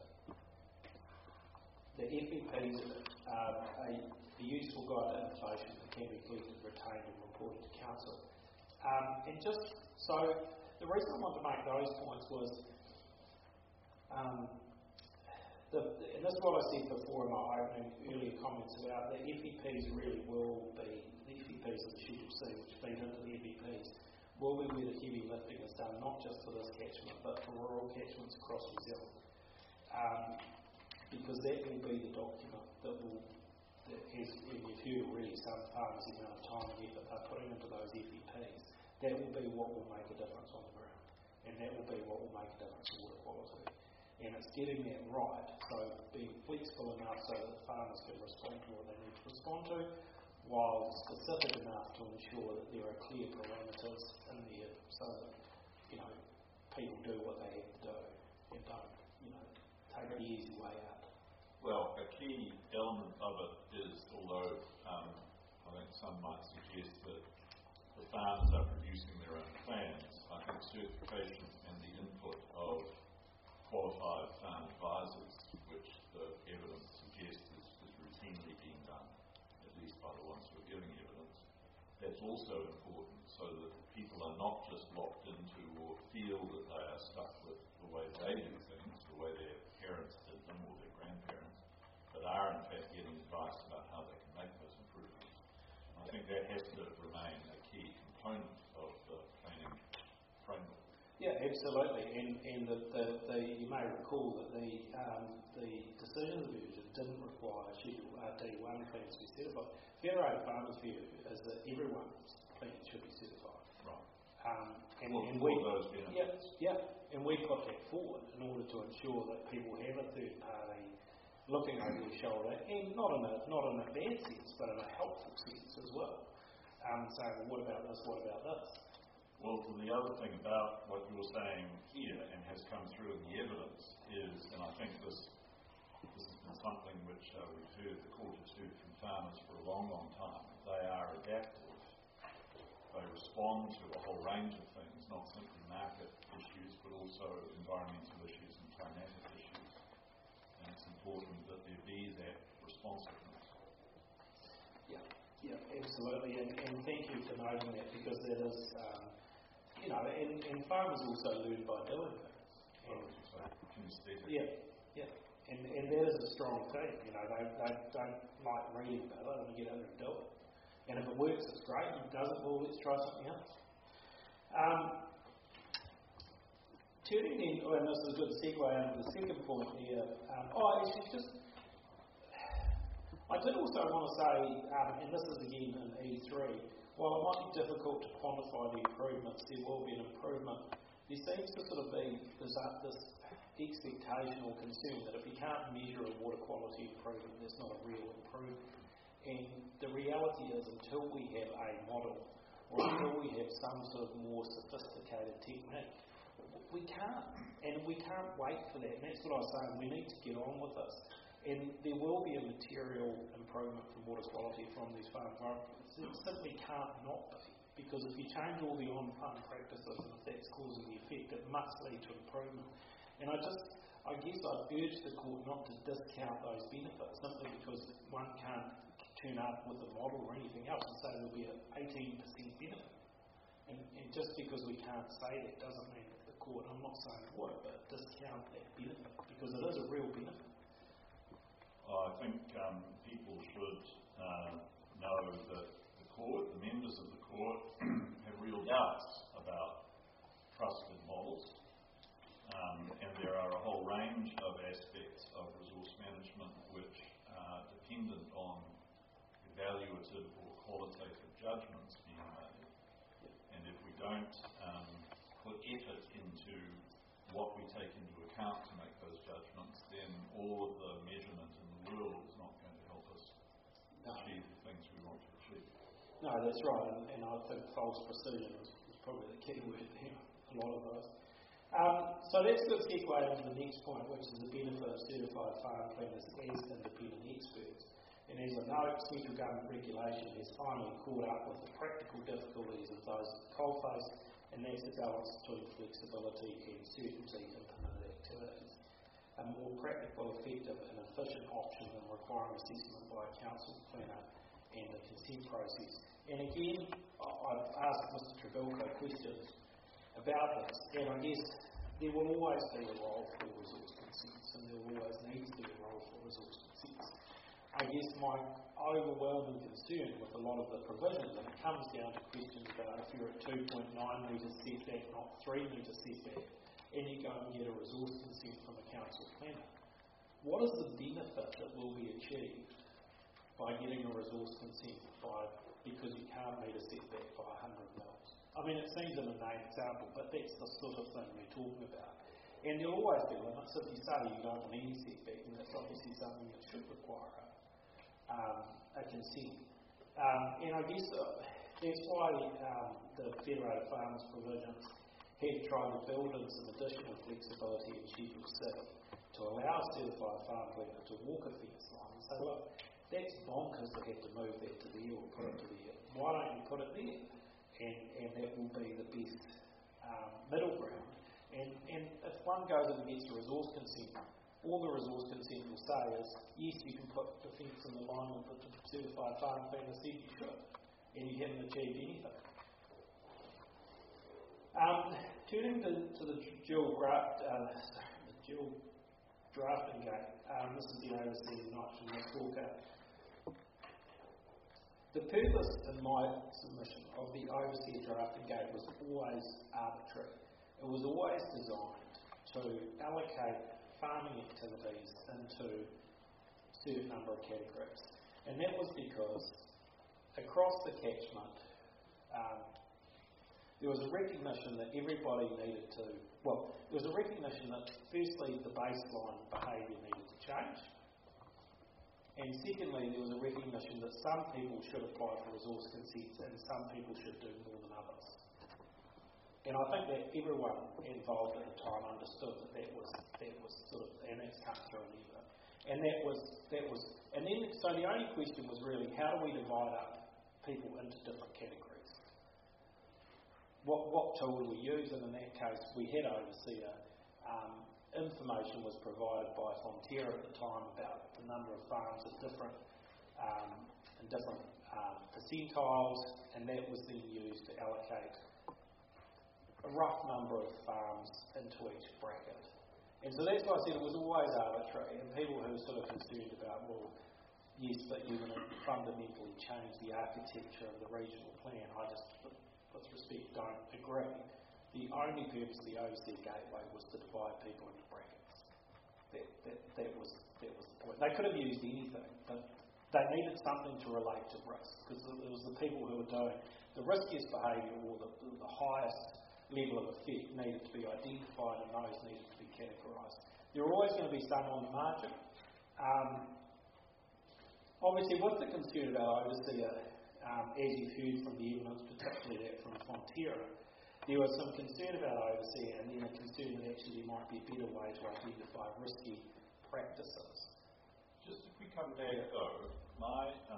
The F E Ps are a, a useful guide to information that can be collected, retained and reported to Council. Um, and just so, the reason I wanted to make those points was, um, the, and this is what I said before in my opening earlier comments about the F E Ps really will be, the F E Ps of the Schedule C, which feed into the F E Ps, will be where the heavy lifting is done, not just for this catchment, but for rural catchments across New Zealand. Um, because that will be the document that will, that has, and you've heard already some farmers the amount of time and effort they're putting into those F E Ps, that will be what will make a difference on the ground. And that will be what will make a difference in water quality. And it's getting that right, so being flexible enough so that farmers can respond to what they need to respond to, while specific enough to ensure that there are clear parameters in there so that, you know, people do what they have to do and don't, you know, take the easy way out. Well, a key element of it is, although um, I think some might suggest that the farmers are producing their own plans, I think certification and the input of qualified farm advisors, which the evidence suggests is, is routinely being done, at least by the ones who are giving evidence, that's also important, so that people are not just locked into or feel that they are stuck with the way they do things, the way their parents did them or their grandparents, but are in fact getting advice about how they can make those improvements. And I think that has to remain a key component of the planning framework. Yeah, absolutely. And, and the, the, the, you may recall that the um, the decision version didn't require Schedule R D one plans to be certified. Federated Farmers' view is that everyone's plans should be certified. Right. Um, and, well, and we, those benefits. Yeah, yeah, and we put that forward in order to ensure that people have a third party looking over their shoulder, and not in a not in a bad sense, but in a helpful sense as well. Um, saying, well, what about this? What about this? Well, the other thing about what you're saying here and has come through in the evidence is, and I think this, this has been something which uh, we've heard, the court has heard from farmers for a long, long time. They are adaptive. They respond to a whole range of things, not simply market issues, but also environmental issues and climatic issues. And it's important that there be that responsiveness. Yeah, yeah, absolutely. And, and thank you for noting that, because that is, um, you know, and, and farmers also learn by doing things. And, so, kinesthetic. Yeah, yeah. And, and that is a strong thing. You know, they, they don't like reading about it, they want to get in and do it. And if it works, it's great. If it doesn't, well, let's try something else. Um, turning in, oh, and this is a good segue into the second point here. Um, oh, actually, just, I did also want to say, um, and this is again in E three, while it might be difficult to quantify the improvements, there will be an improvement. There seems to sort of be this, uh, this expectation or concern that if you can't measure a water quality improvement, there's not a real improvement. And the reality is, until we have a model, or until we have some sort of more sophisticated technique, we can't. And we can't wait for that. And that's what I was saying, we need to get on with this. And there will be a material improvement from water quality from these farm environments. It simply can't not be. Because if you change all the on-farm practices, and if that's causing the effect, it must lead to improvement. And I just, I guess I'd urge the court not to discount those benefits simply because one can't turn up with a model or anything else and say there'll be an eighteen percent benefit. And, and just because we can't say that doesn't mean that the court, I'm not saying it would, but discount that benefit, because it is a real benefit. Well, I think um, people should uh, know that the court, the members of the court, have real doubts about trusted models. Um, and there are a whole range of aspects of resource management which are dependent on evaluative or qualitative judgments being made. And if we don't um, put effort into what we take into account to make those judgments, then all of the measurement in the world is not going to help us No. achieve the things we want to achieve. No, that's right, and, and I think false precision is, is probably the key word there, a lot of those. Um, so let's go segue into the next point, which is the benefit of certified farm planners as independent experts. And as I know, central government regulation has finally caught up with the practical difficulties of those at the coalface, and that's the balance between flexibility and certainty in permitted activities. A more practical, effective and efficient option than requiring assessment by a council planner and the consent process. And again, I've asked Mister Trebilco questions about this, and I guess there will always be a role for resource consents, and there will always need to be a role for resource consents. I guess my overwhelming concern with a lot of the provisions, and it comes down to questions about if you're at two point nine metres setback, not three metres setback, and you go and get a resource consent from a council planner, what is the benefit that will be achieved by getting a resource consent by, because you can't meet a setback by one hundred mils? I mean, it seems an inane example, but that's the sort of thing we're talking about. And there'll always be limits. If you say you don't want any setback, then that's obviously something that should require a, um, a consent. Um, and I guess uh, that's why um, the Federated Farmers provisions have tried to build in some additional flexibility in Schedule C to allow a certified farm planner to walk a fence line and say, look, that's bonkers to have to move that to there or put it to there. Why don't you put it there? and, and that will be the best um, middle ground. And, and if one goes and gets a resource consent, all the resource consent will say is, yes, you can put the fence in alignment with the certified farm plan that said you should, and you haven't achieved anything. Um, turning to, to the dual graft, uh, sorry, the dual drafting gate, um, this is the overseas nitrogen scorecard. The purpose in my submission of the overseas drafting gate was always arbitrary. It was always designed to allocate farming activities into a certain number of categories. And that was because across the catchment, um, there was a recognition that everybody needed to, well, there was a recognition that firstly the baseline behaviour needed to change, and secondly there was a recognition that some people should apply for resource consents and some people should do more than others. And I think that everyone involved at the time understood that that was, that was sort of, and that's come through in evidence. And that was, that was, and then, so the only question was really, how do we divide up people into different categories? What, what tool do we use? And in that case, we had overseer. Um, information was provided by Fonterra at the time about the number of farms at different, um, in different um, percentiles, and that was then used to allocate a rough number of farms into each bracket. And so that's why I said it was always arbitrary, and people who were sort of concerned about, well, yes, but you're going to fundamentally change the architecture of the regional plan, I just, with respect, don't agree. The only purpose of the overseas gateway was to divide people into brackets. That, that, that, was, that was the point. They could have used anything, but they needed something to relate to risk, because it was the people who were doing the riskiest behaviour or the, the highest level of effect needed to be identified, and those needed to be categorised. There are always going to be some on the margin. Um, obviously, with the concern about overseer, um, as you've heard from the evidence, particularly that from Fonterra, there was some concern about overseer, and then a concern that actually there might be a better way to identify risky practices. Just if we come back though, my um,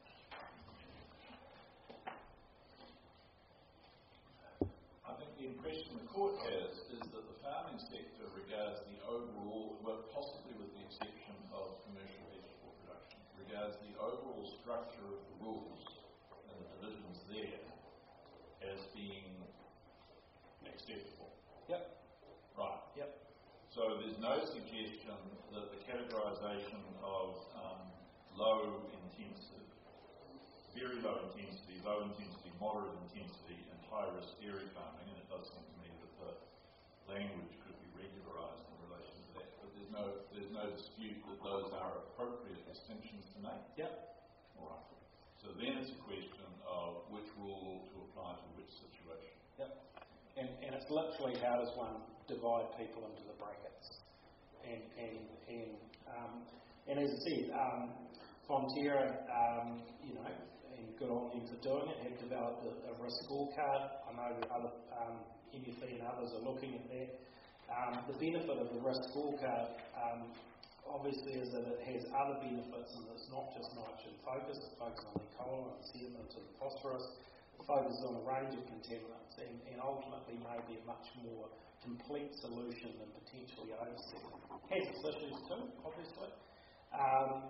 I think the impression the court has is that the farming sector regards the overall, well, possibly with the exception of commercial vegetable production, regards the overall structure of the rules and the divisions there as being acceptable. Yep. Right. Yep. So there's no suggestion that the categorisation of um, low intensity, very low intensity, low intensity, moderate intensity, and high risk dairy farming, and it does seem to me that the language could be regularised in relation to that. But there's no there's no dispute that those are appropriate distinctions to make. Yep. All right. So then it's a question of which rule to apply to which situation. Yep. And, and it's literally how does one divide people into the brackets. And and and um, and as I said, um, Fonterra, um, you know, and good on them for doing it, have developed a, a risk scorecard. I know that other um, M F E and others are looking at that. Um, the benefit of the risk scorecard, um, obviously, is that it has other benefits, and it's not just nitrogen focus. It focuses on the colon and the sediment and the phosphorus. It focuses on a range of contaminants, and, and ultimately maybe a much more complete solution than potentially overseer. Has its issues too, obviously. Um,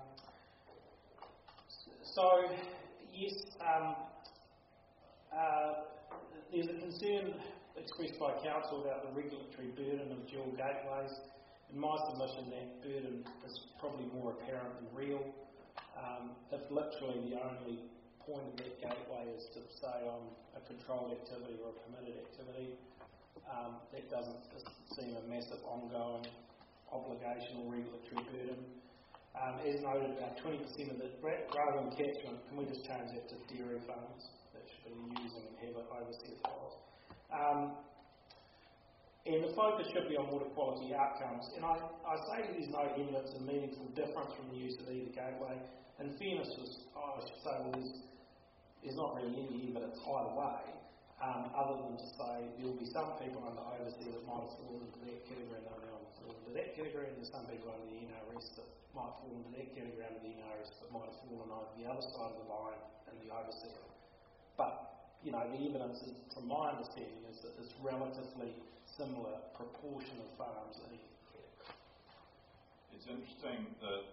so, yes, um, uh, there's a concern expressed by Council about the regulatory burden of dual gateways. In my submission, that burden is probably more apparent than real. Um, if literally the only point of that gateway is to say on a controlled activity or a permitted activity, um, that doesn't seem a massive ongoing obligation or regulatory burden. Um, as noted, about twenty percent of the, rather than catchment, can we just change that to dairy farms? That should be using and have it overseas files. Um, and the focus should be on water quality outcomes. And I, I say that there's no evidence of meaningful difference from the use of either gateway. In fairness, I should say, well, there's, there's not really any evidence either way, um, other than to say there will be some people under overseas that might have fallen into that category and only might fall into that category, and there's some people under the N R S that might fall into that category under the N R S but might have fallen over the other side of the line in the overseas. But you know, the evidence is, from my understanding, is that it's relatively similar proportion of farms in each category. It's interesting that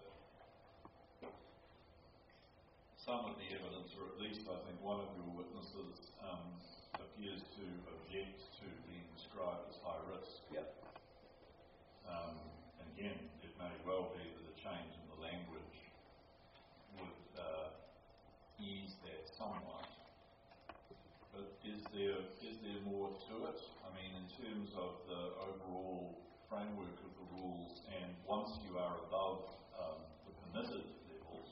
some of the evidence, or at least I think one of your witnesses, um, appears to object to being described as high risk. Yep. Um, and again, it may well be that a change in the language would uh, ease that somewhat. But is there is there more to it? I mean, in terms of the overall framework of the rules, and once you are above um, the permitted levels,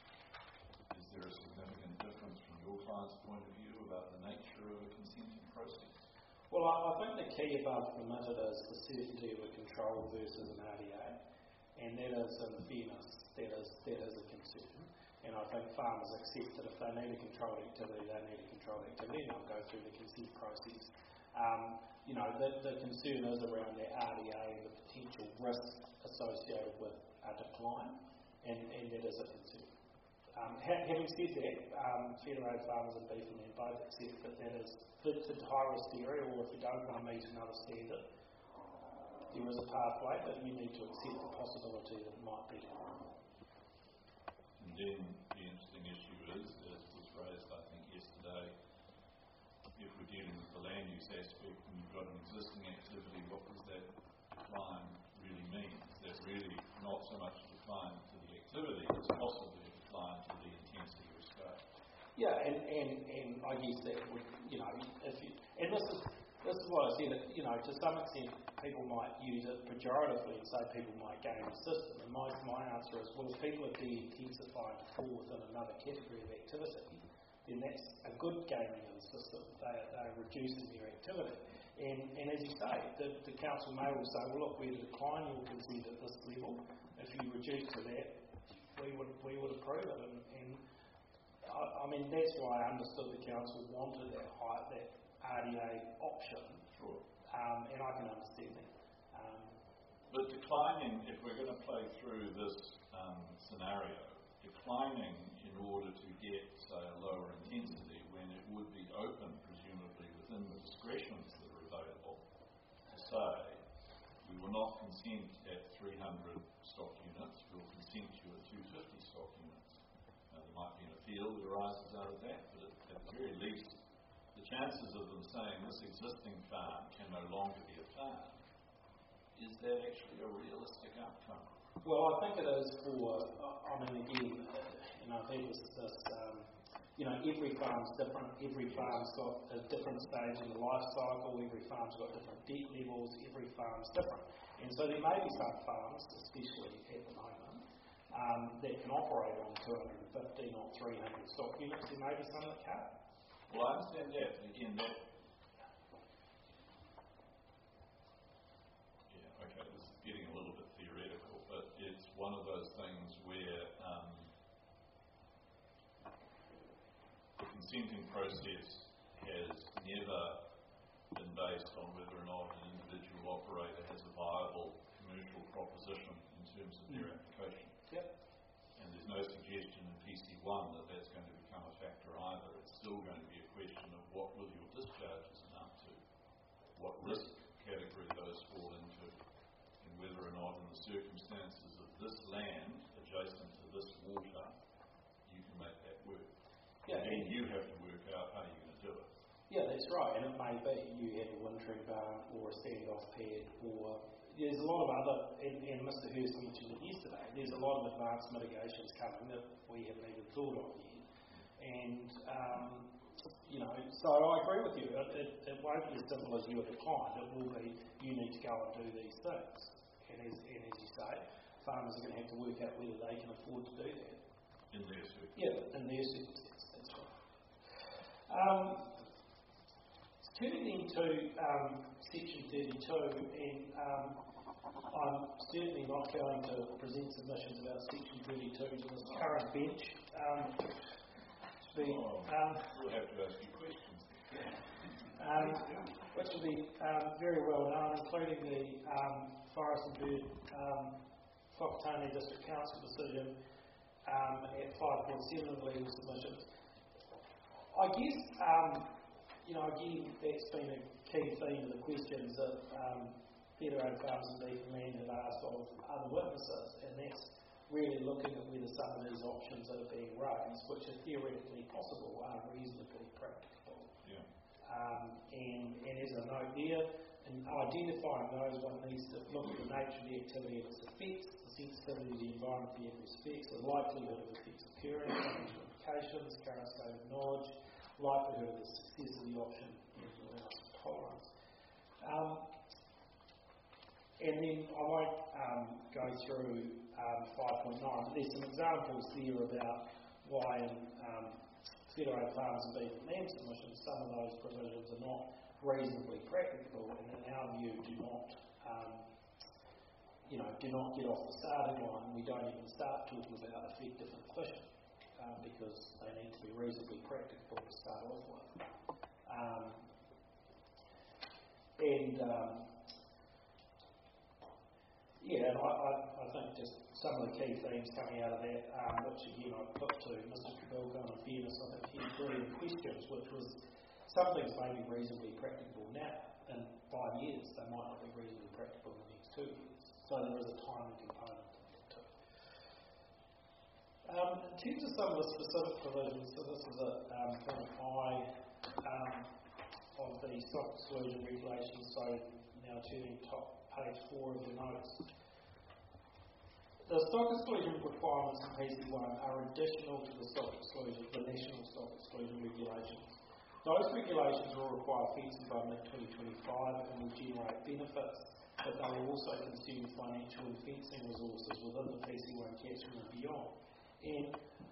is there a significant difference from your client's point of view about the nature of a consenting process? Well, I, I think the key above permitted is the certainty of a control versus an R D A, and that is, in fairness, that is, that is a concern. And I think farmers accept that if they need a controlled activity, they need a controlled activity, and they'll go through the consent process. Um, you know, the, the concern is around that R D A and the potential risk associated with a decline, and, and that is a concern. Um, ha- having said that, um, Federated Farmers and Beefland both accept that that is it's a high-risk area, or if you don't want to meet another standard, there is a pathway, but you need to accept the possibility that it might be declining. And then the interesting issue is, as was raised I think yesterday, if we're dealing with the land use aspect and you've got an existing activity, what does that decline really mean? Is that really not so much a decline to the activity, it's possibly a decline to the intensity or scale? Yeah, and, and, and I guess that would, you know, if you, and this is this is what I said, that, you know, to some extent people might use it pejoratively and say people might game the system. And my, my answer is, well, if people are de-intensifying to fall within another category of activity, then that's a good gaming of the system. They, they're reducing their activity. And, and as you say, the, the council may well say, well, look, we're to decline your consent at this level. If you reduce to that, we would we would approve it. And, and I, I mean, that's why I understood the council wanted that high, that R D A option. Sure. Um, and I can understand that. Um, but declining, if we're going to play through this um, scenario, declining in order to get, say, a lower intensity when it would be open, presumably, within the discretions that are available, to say, we will not consent at three hundred stock units, we'll consent to you at two hundred fifty stock units. Now, there might be an appeal that arises out of that, but at, at the very least, the chances of them saying this existing farm can no longer be a farm, is that actually a realistic outcome? Well, I think it is for, I mean, again, you know, I think this, this um, you know, every farm's different, every farm's got a different stage in the life cycle, every farm's got different debt levels, every farm's different. And so there may be some farms, especially at the moment, um, that can operate on two hundred fifty, not three hundred stock units. There may be some that can't. Well, I understand that, but again, that... Yeah, okay, this is getting a little bit theoretical, but it's one of those things where um, the consenting process has never been based on whether or not an individual operator has a viable commercial proposition in terms of their application. Yep. And there's no suggestion in P C one that that's going to become a factor either. It's still going to be a question of what will your discharges amount to, what risk category those fall into, and whether or not in the circumstances of this land adjacent to this water, you can make that work. Yeah, and you have to work out how you're going to do it. Yeah, that's right. And it may be you have a wintering barn or a standoff pad, or there's a lot of other, and, and Mister Hurst mentioned it yesterday, there's a lot of advanced mitigations coming that we haven't even thought of yet. And, um, you know, so I agree with you. It, it, it won't be as simple as you decline. It will be you need to go and do these things. And as, and as you say, farmers are going to have to work out whether they can afford to do that. In their circumstances. Yeah, in their circumstances, that's right. Um, turning then to um, section thirty-two, and um, I'm certainly not going to present submissions about section thirty-two to this current bench. Um, to be, Oh, um, we'll have to ask you questions. um, which will be um, very well known, including the um, Forest and Bird um, Whakatane District Council decision um, at five point seven of the legal submissions. I guess um, you know, again, that's been a key theme of the questions that um, Federated Farmers and Beef and Land have asked of other witnesses, and that's really looking at whether some of these options that are being raised, which are theoretically possible, are reasonably practicable. Yeah. Um, and, and as I note there, in identifying those, one needs to look at the nature of the activity and its effects, the sensitivity of the environment in every respect, the likelihood of effects occurring, financial implications, current state of knowledge, likelihood of the success of the option, and allowance of tolerance. Um, and then I won't um, go through um, five point nine, but there's some examples there about why in um, Federated Farmers and Beef and Land submissions some of those provisions are not reasonably practicable, and in our view do not, um, you know, do not get off the starting line. We don't even start talking about effective and efficient uh, because they need to be reasonably practicable to start off with. Um, and um, yeah, and I, I, I think just some of the key themes coming out of that, um, which again I put to Mister Trebilco in fairness, I think he had brilliant questions, which was some things may be reasonably practicable now. In five years, they might not be reasonably practicable in the next two years. So there is a timing component to that too. Um, in terms of some of the specific provisions, so this is a um, point I um, of the stock exclusion regulations, so now turning top page four of the notes. The stock exclusion requirements in P C one are additional to the stock exclusion, the national stock exclusion regulations. Those regulations will require fencing by mid twenty twenty-five and will generate benefits, but they will also consume financial and fencing resources within the P C one catchment and beyond. And,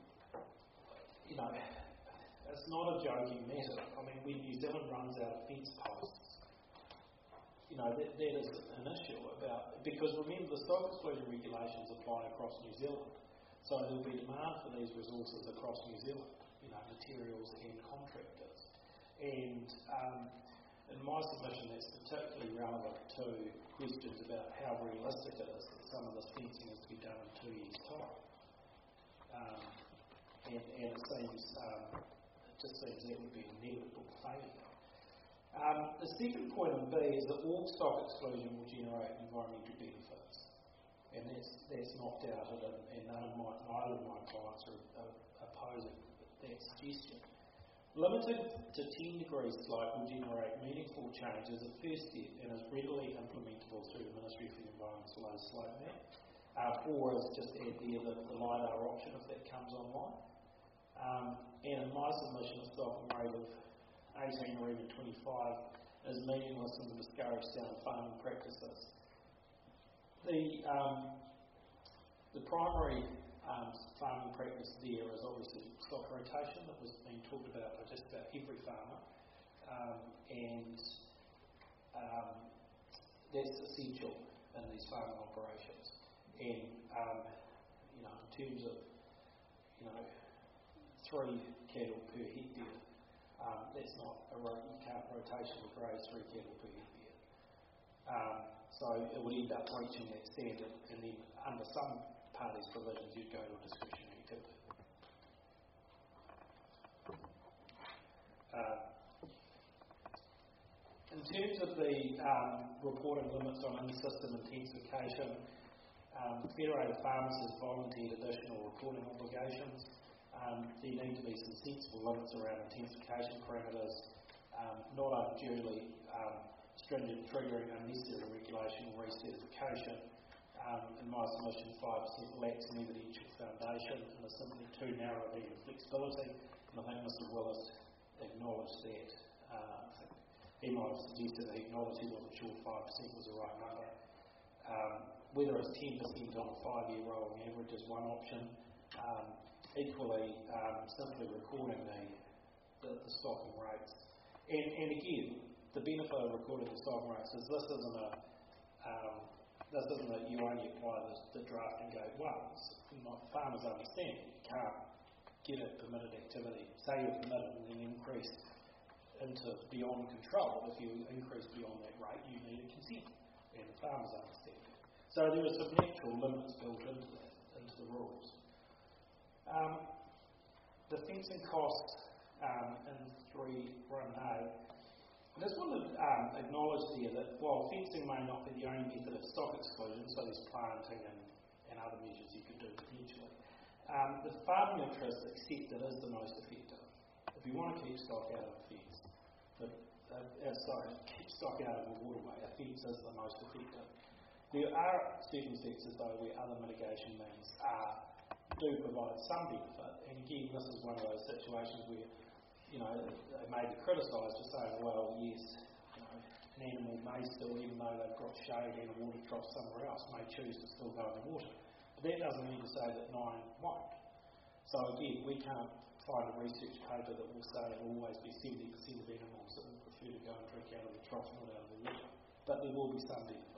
you know, it's not a joking matter. I mean, when New Zealand runs out of fence posts, you know, that, that is an issue about, because remember the stock exclusion regulations apply across New Zealand, so there will be demand for these resources across New Zealand, you know, materials and contractors. And um, in my submission, that's particularly relevant to questions about how realistic it is that some of this fencing is to be done in two years' time. Um, and, and it seems, um, it just seems that would be an inevitable failure. Um, the second point in B is that all stock exclusion will generate environmental benefits, and that's that's not doubted, and, and none of my, neither of my clients are, are opposing that suggestion. Limited to ten degrees slope will generate meaningful change as a first step and is readily implementable through the Ministry for the Environment's low slope map, uh, or as just add there the, the LiDAR option if that comes online. Um, and in my submission, a stopping rate of eighteen or even twenty-five is meaningless and will discourage sound farming practices. The um, the primary um, farming practice there is obviously stock rotation that was being talked about by just about every farmer, um, and um, that's essential in these farming operations. And um, you know, in terms of you know three cattle per hectare. Um, that's not a ro- you can't rotationally graze three cattle per hectare. Um, so it would end up reaching that standard, and then under some parties' provisions, you'd go to a discretionary activity. Uh, in terms of the um, reporting limits on in-system intensification, um, Federated Farmers has volunteered additional reporting obligations. Um, there need to be some sensible limits around intensification parameters, um, not unduly um, stringent triggering unnecessary regulation or recertification. Um, in my submission, five percent lacks an evidential foundation and is simply too narrow a band of flexibility, and I think Mister Willis acknowledged that. Uh, I think he might have suggested that he acknowledged he wasn't sure five percent was the right number. Um, whether it's ten percent on a five-year rolling average is one option. Um, Equally, um, simply recording the, the, the stocking rates. And, and again, the benefit of recording the stocking rates is this isn't a, um, this isn't that you only apply the, the drafting gate once. Farmers understand you can't get a permitted activity, say you're permitted and then increase into beyond control. If you increase beyond that rate, you need a consent, and farmers understand that. So there are some natural limits built into that, into the rules. Um, the fencing cost um, in three one A. I just want to um, acknowledge there that while fencing may not be the only method of stock exclusion, so there's planting and, and other measures you could do potentially, um, the farming interest accept it is the most effective. If you want to keep stock out of a fence, the, uh, uh, sorry, keep stock out of a waterway, a fence is the most effective. There are circumstances though where other mitigation means are, do provide some benefit, and again this is one of those situations where you know, they may be criticised for saying, well, yes, you know, an animal may still, even though they've got shade and a water trough somewhere else, may choose to still go in the water. But that doesn't mean to say that nine won't. So again, we can't find a research paper that will say it will always be seventy percent of animals that will prefer to go and drink out of the trough, not out of the water. But there will be some benefit.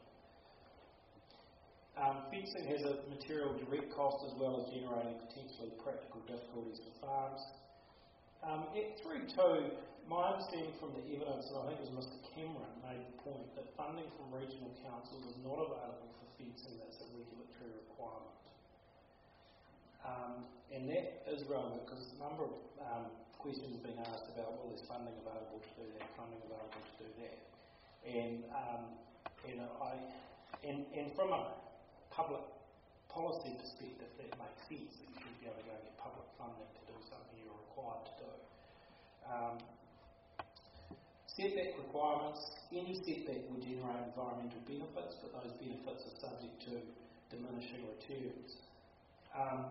Um, fencing has a material direct cost as well as generating potentially practical difficulties for farms. Um, at three two, my understanding from the evidence, and I think it was Mister Cameron, made the point that funding from regional councils is not available for fencing that's a regulatory requirement. Um, and that is relevant because a number of um, questions have been asked about, well, there's funding available to do that, funding available to do that. And, um, and, I, and, and from a public policy perspective, that makes sense that you should be able to go and get public funding to do something you're required to do. Um, setback requirements, any setback will generate environmental benefits, but those benefits are subject to diminishing returns. Um,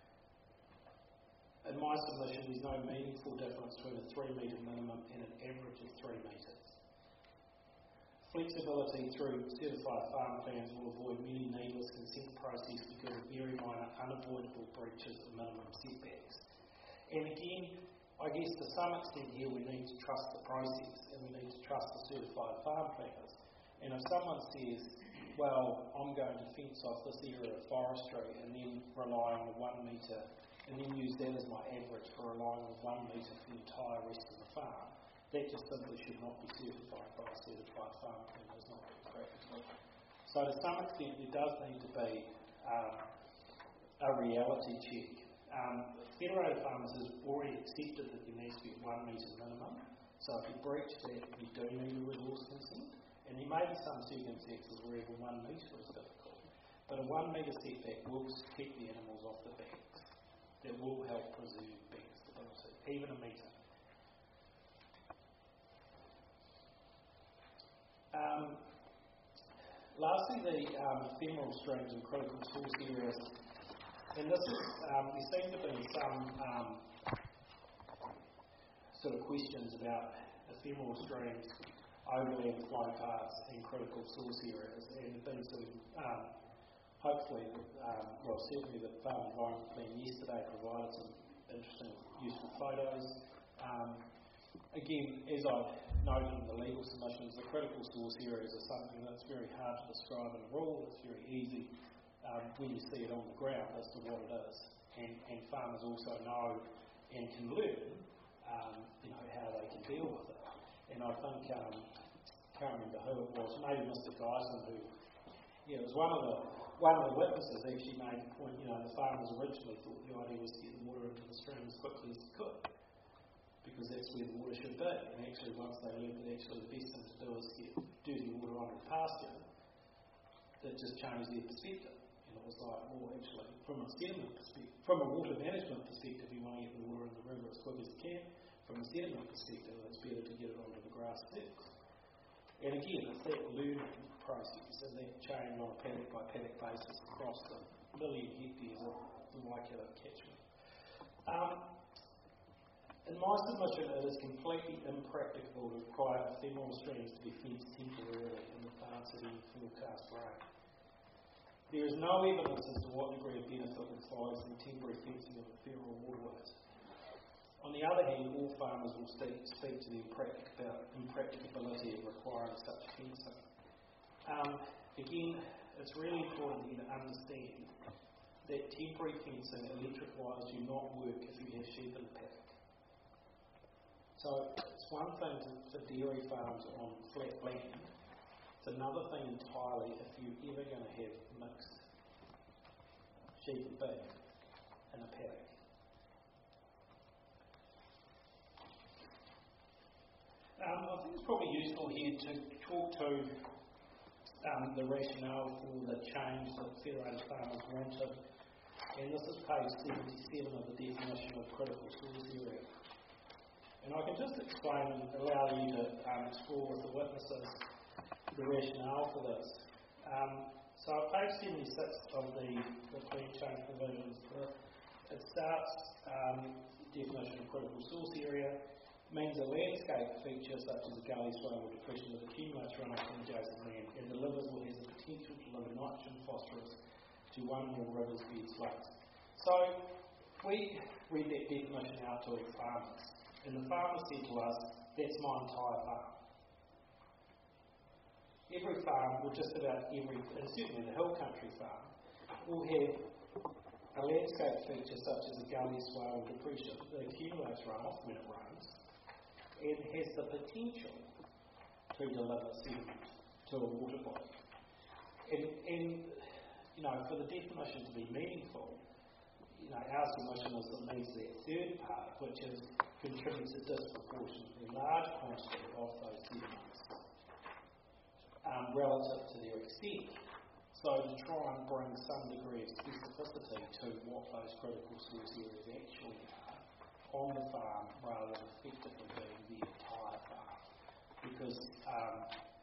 in my submission, there's no meaningful difference between a three metre minimum and an average of three metres. Flexibility through certified farm plans will avoid many needless consent processes because of very minor unavoidable breaches of minimum setbacks. And again, I guess to some extent here we need to trust the process and we need to trust the certified farm planners. And if someone says, well, I'm going to fence off this area of forestry and then rely on the one metre and then use that as my average for relying on one metre for the entire rest of the farm, that just simply should not be certified by a certified farm planner. It's not very practical. So to some extent there does need to be um, a reality check. Um, Federated Farmers has already accepted that there needs to be one metre minimum. So if you breach that, you do need a resource consent. And there may be some circumstances where even one metre is difficult. But a one metre setback will keep the animals off the banks. That will help preserve bank stability, even a metre. Um, lastly, the um, ephemeral streams and critical source areas. And this is, um, there seem to be some um, sort of questions about ephemeral streams, overland flow paths and critical source areas. And there have been sort of, um, hopefully, um, well certainly the Farm Environment Plan yesterday provided some interesting, useful photos. Um, Again, as I've noted in the legal submissions, the critical source areas are something that's very hard to describe in a rule. It's very easy um, when you see it on the ground as to what it is. And, and farmers also know and can learn um, you know, how they can deal with it. And I think, um, I can't remember who it was, maybe Mister Dyson, who yeah, it was one of the one of the witnesses actually made the point, you know, the farmers originally thought the idea was to get the water into the stream as quickly as they could, because that's where the water should be. And actually, once they learned that actually the best thing to do is get dirty water onto the pasture, it just changed their perspective. And it was like, well, actually, from a sediment perspective, from a water management perspective, you want to get the water in the river as quick as you can. From a sediment perspective, it's better to get it onto the grass first. And again, it's that learning process and that change on a paddock by paddock basis across the million hectares of the Waikato catchment. Um, In my submission, it is completely impracticable to require ephemeral streams to be fenced temporarily in advance of any forecast rain. There is no evidence as to what degree of benefit will flow from temporary fencing of ephemeral waterways. On the other hand, all farmers will speak, speak to the impracticability of requiring such fencing. Um, again, it's really important here to understand that temporary fencing, electric wires, do not work if you have sheep in the paddock. So it's one thing to, for dairy farms on flat land. It's another thing entirely if you're ever going to have mixed sheep and pig in a paddock. probably useful here to talk to um, the rationale for the change that Federated Farmers wanted. And this is page seventy-seven of the definition of critical source area. And I can just explain and allow you to um, explore with the witnesses the rationale for this. Um, so at page seventy-six of the, the clean change provisions, it starts um, definition of critical source area means a landscape feature such as a gully, swale or depression that accumulates runoff from adjacent land and delivers or has the potential to deliver nitrogen, phosphorus to one or more rivers, beds, lakes. So we read that definition out to farmers, and the farmer said to us, that's my entire farm. Every farm, or just about every, and certainly the hill country farm, will have a landscape feature such as a gully, swale or depression that accumulates runoff when it rains and has the potential to deliver sediment to a water body. And, and, you know, for the definition to be meaningful, you know, our submission is that it needs that third part, which is contributes a disproportionately large quantity of those sediments um, relative to their extent. So to try and bring some degree of specificity to what those critical source areas actually are on the farm rather than effectively being the entire farm. Because, um,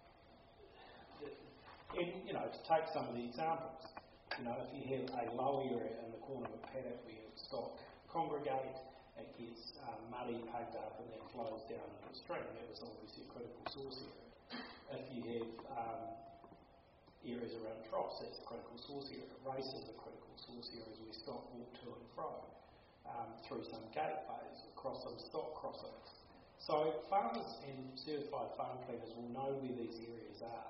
and, you know, to take some of the examples, you know, if you have a low area in the corner of a paddock where stock congregate, it gets um, muddy, packed up, and then flows down into the stream. That was obviously a critical source area. If you have um, areas around troughs, that's a critical source area. Races are critical source areas where stock walk to and fro um, through some gateways, across some stock crossings. So farmers and certified farm planners will know where these areas are.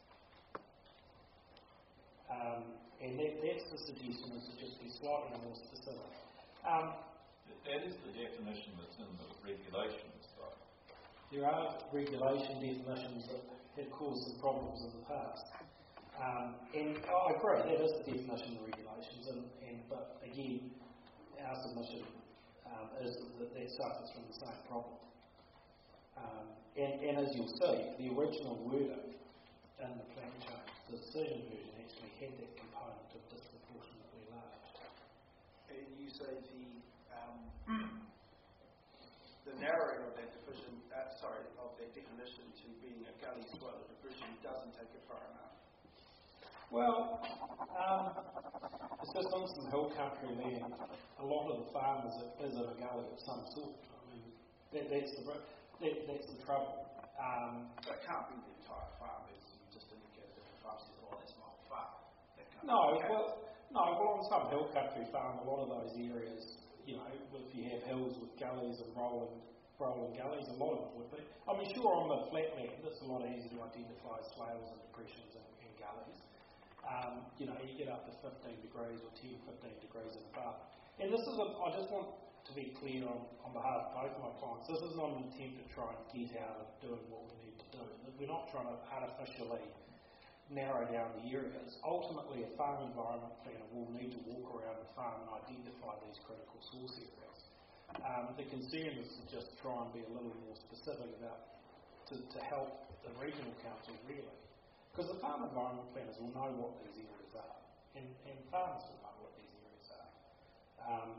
Um, and that, that's the suggestion, is to just be slightly more specific. Um, that is the definition that's in the regulations, though. There are regulation definitions that have caused some problems in the past. Um, and I agree, that is the definition of regulations, and, and, but again, our submission um, is that that suffers from the same problem. Um, and, and as you'll see, the original wording in the plan change, the decision version actually had that component of disproportionately large. And you say the um, the narrowing of that definition, uh, sorry, of that definition to being a gully, swale, depression doesn't take it far enough. Well, um, it's just on some hill country land. A lot of the farmers is in a gully of some sort. I mean, that, that's the that, that's the trouble. Um, so it can't be the entire farm, as you just indicated. That the farm says, "Oh, that's my farm." That can't no, be well, no. Well, on some hill country farm, a lot of those areas, you know, if you have hills with gullies and rolling, rolling gullies, a lot of it would be. I mean, sure, on the flat land, it's a lot easier to identify swales and depressions and, and gullies. Um, you know, you get up to fifteen degrees or ten, fifteen degrees and above. And this is, a, I just want to be clear on, on behalf of both my clients, this is not an attempt to try and get out of doing what we need to do. We're not trying to artificially narrow down the areas. Ultimately, a farm environment planner will need to walk around the farm and identify these critical source areas. Um, the concern is to just try and be a little more specific about, to, to help the regional council really. Because the farm environment planners will know what these areas are, and, and farmers will know what these areas are. Um,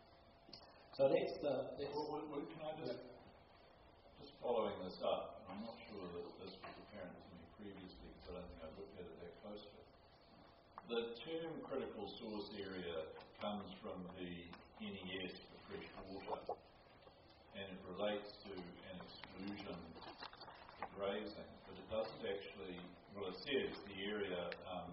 so that's the... That's well, well, can I just, yeah. just following this up, I'm not sure that this was apparent to me previously because I don't think I've looked at it that closely. The term critical source area comes from the N E S for fresh water, and it relates to an exclusion for grazing, but it doesn't actually... Well, it says the area um,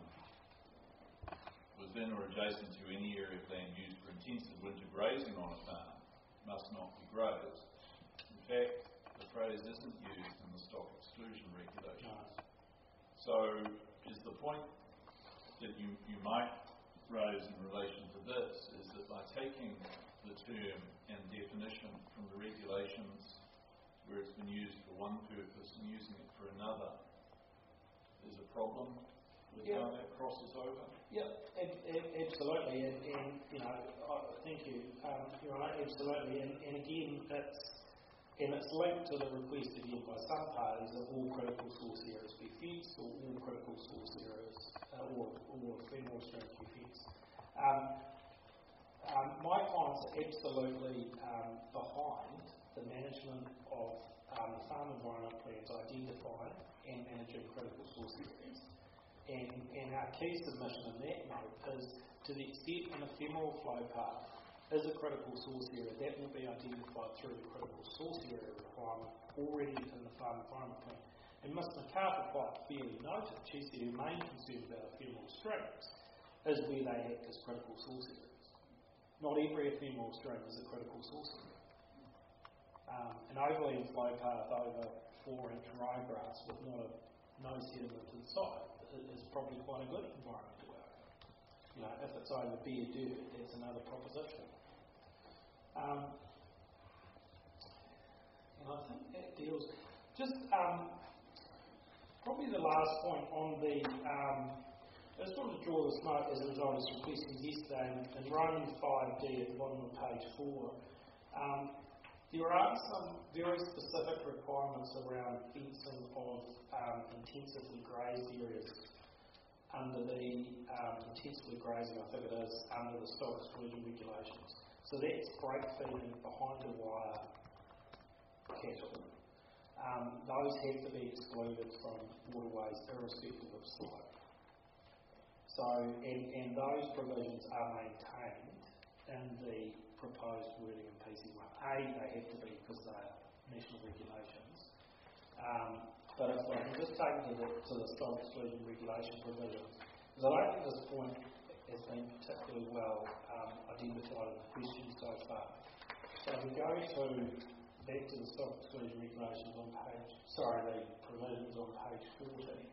within or adjacent to any area of land used for intensive winter grazing on a farm must not be grazed. In fact, the phrase isn't used in the stock exclusion regulations. So, is the point that you, you might raise in relation to this is that by taking the term and definition from the regulations where it's been used for one purpose and using it for another, there's a problem with yeah. how that crosses over? Yeah, ab- ab- absolutely, and, and you know, I, thank you, um, you're right, absolutely, and, and again, it's And it's linked to the request again by some parties that all critical source areas be fenced, or all critical source areas, uh, or, or female streams be fenced. Um, um, my clients are absolutely um, behind the management of um, the farm environment plans identifying and managing critical source areas. And, and our key submission in that note is to the extent an ephemeral flow path is a critical source area, that will be identified through the critical source area requirement already in the farm environment plan. And Miz McArthur quite fairly noted, she said her main concern about ephemeral streams is where they act as critical source areas. Not every ephemeral stream is a critical source area. Um, an overland flow path over four inch ryegrass with not a, no sediment inside is probably quite a good environment to work in. You know, if it's over bare dirt, that's another proposition. Um, and I think that deals, just um, probably the last point on the, um, I just wanted to draw this note as a result of some questions yesterday in Roman five D at the bottom of page four. Um, there are some very specific requirements around fencing of um, intensively grazed areas under the um, intensively grazing, I think it is, under the stock exclusion regulations. So that's break feeding behind the wire cattle. Um, those have to be excluded from waterways irrespective of site. So, and, and those provisions are maintained in the proposed wording in P C one. A, they have to be because they are national regulations. Um, but if I can just take to the, to the stock exclusion regulation provisions, because I don't think this point has been particularly well um, identified in the questions so far. So we go to back to the stock exclusion regulations on page, sorry, the provisions on page fourteen.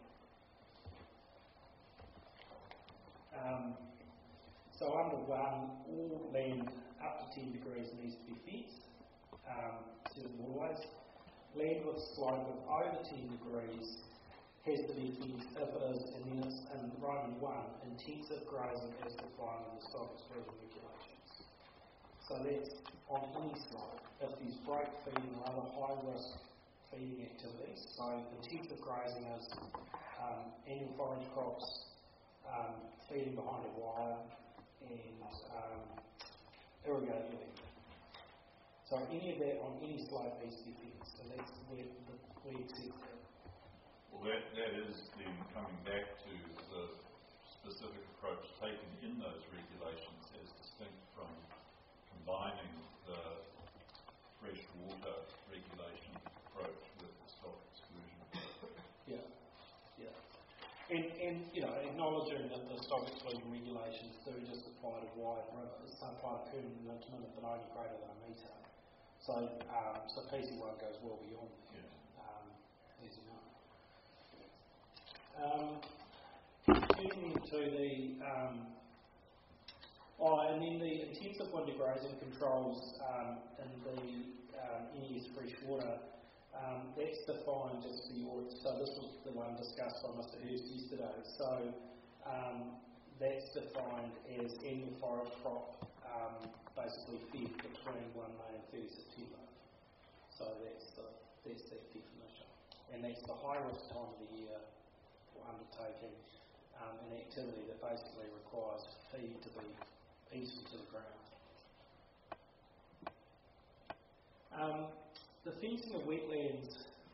Um, so under one, all land up to ten degrees needs to be fenced, um, certain waterways. Land with slope of over ten degrees has to be fenced if it is, and then it's in Roman one, intensive grazing as defined in the stock exclusion regulations. So that's on any slope. If there's break feeding or other high risk feeding activities, so intensive grazing is um, annual forage crops, um, feeding behind a wire, and um, irrigated land. So any of that on any slope needs to be fenced. So that's where we accept that. Well, that, that is then coming back to the specific approach taken in those regulations as distinct from combining the freshwater regulation approach with the stock exclusion. Yeah, yeah. And, and, you know, acknowledging that the stock exclusion regulations do just apply to wide rivers, they apply to permanent and intermittent, but only greater than a metre. So, um, so P C one goes well beyond that, yeah. um, as you know. Um, getting to the, um, oh, and then the intensive winter grazing controls um, in the um, N E S freshwater, um, that's defined just for your, so this was the one discussed by Mister Hurst yesterday. So um, that's defined as annual forage crop um, basically fed between one May and thirty September. So that's the that's that definition, and that's the high risk time of the year for undertaking um, an activity that basically requires feed to be eaten to the ground. Um, the fencing of wetlands,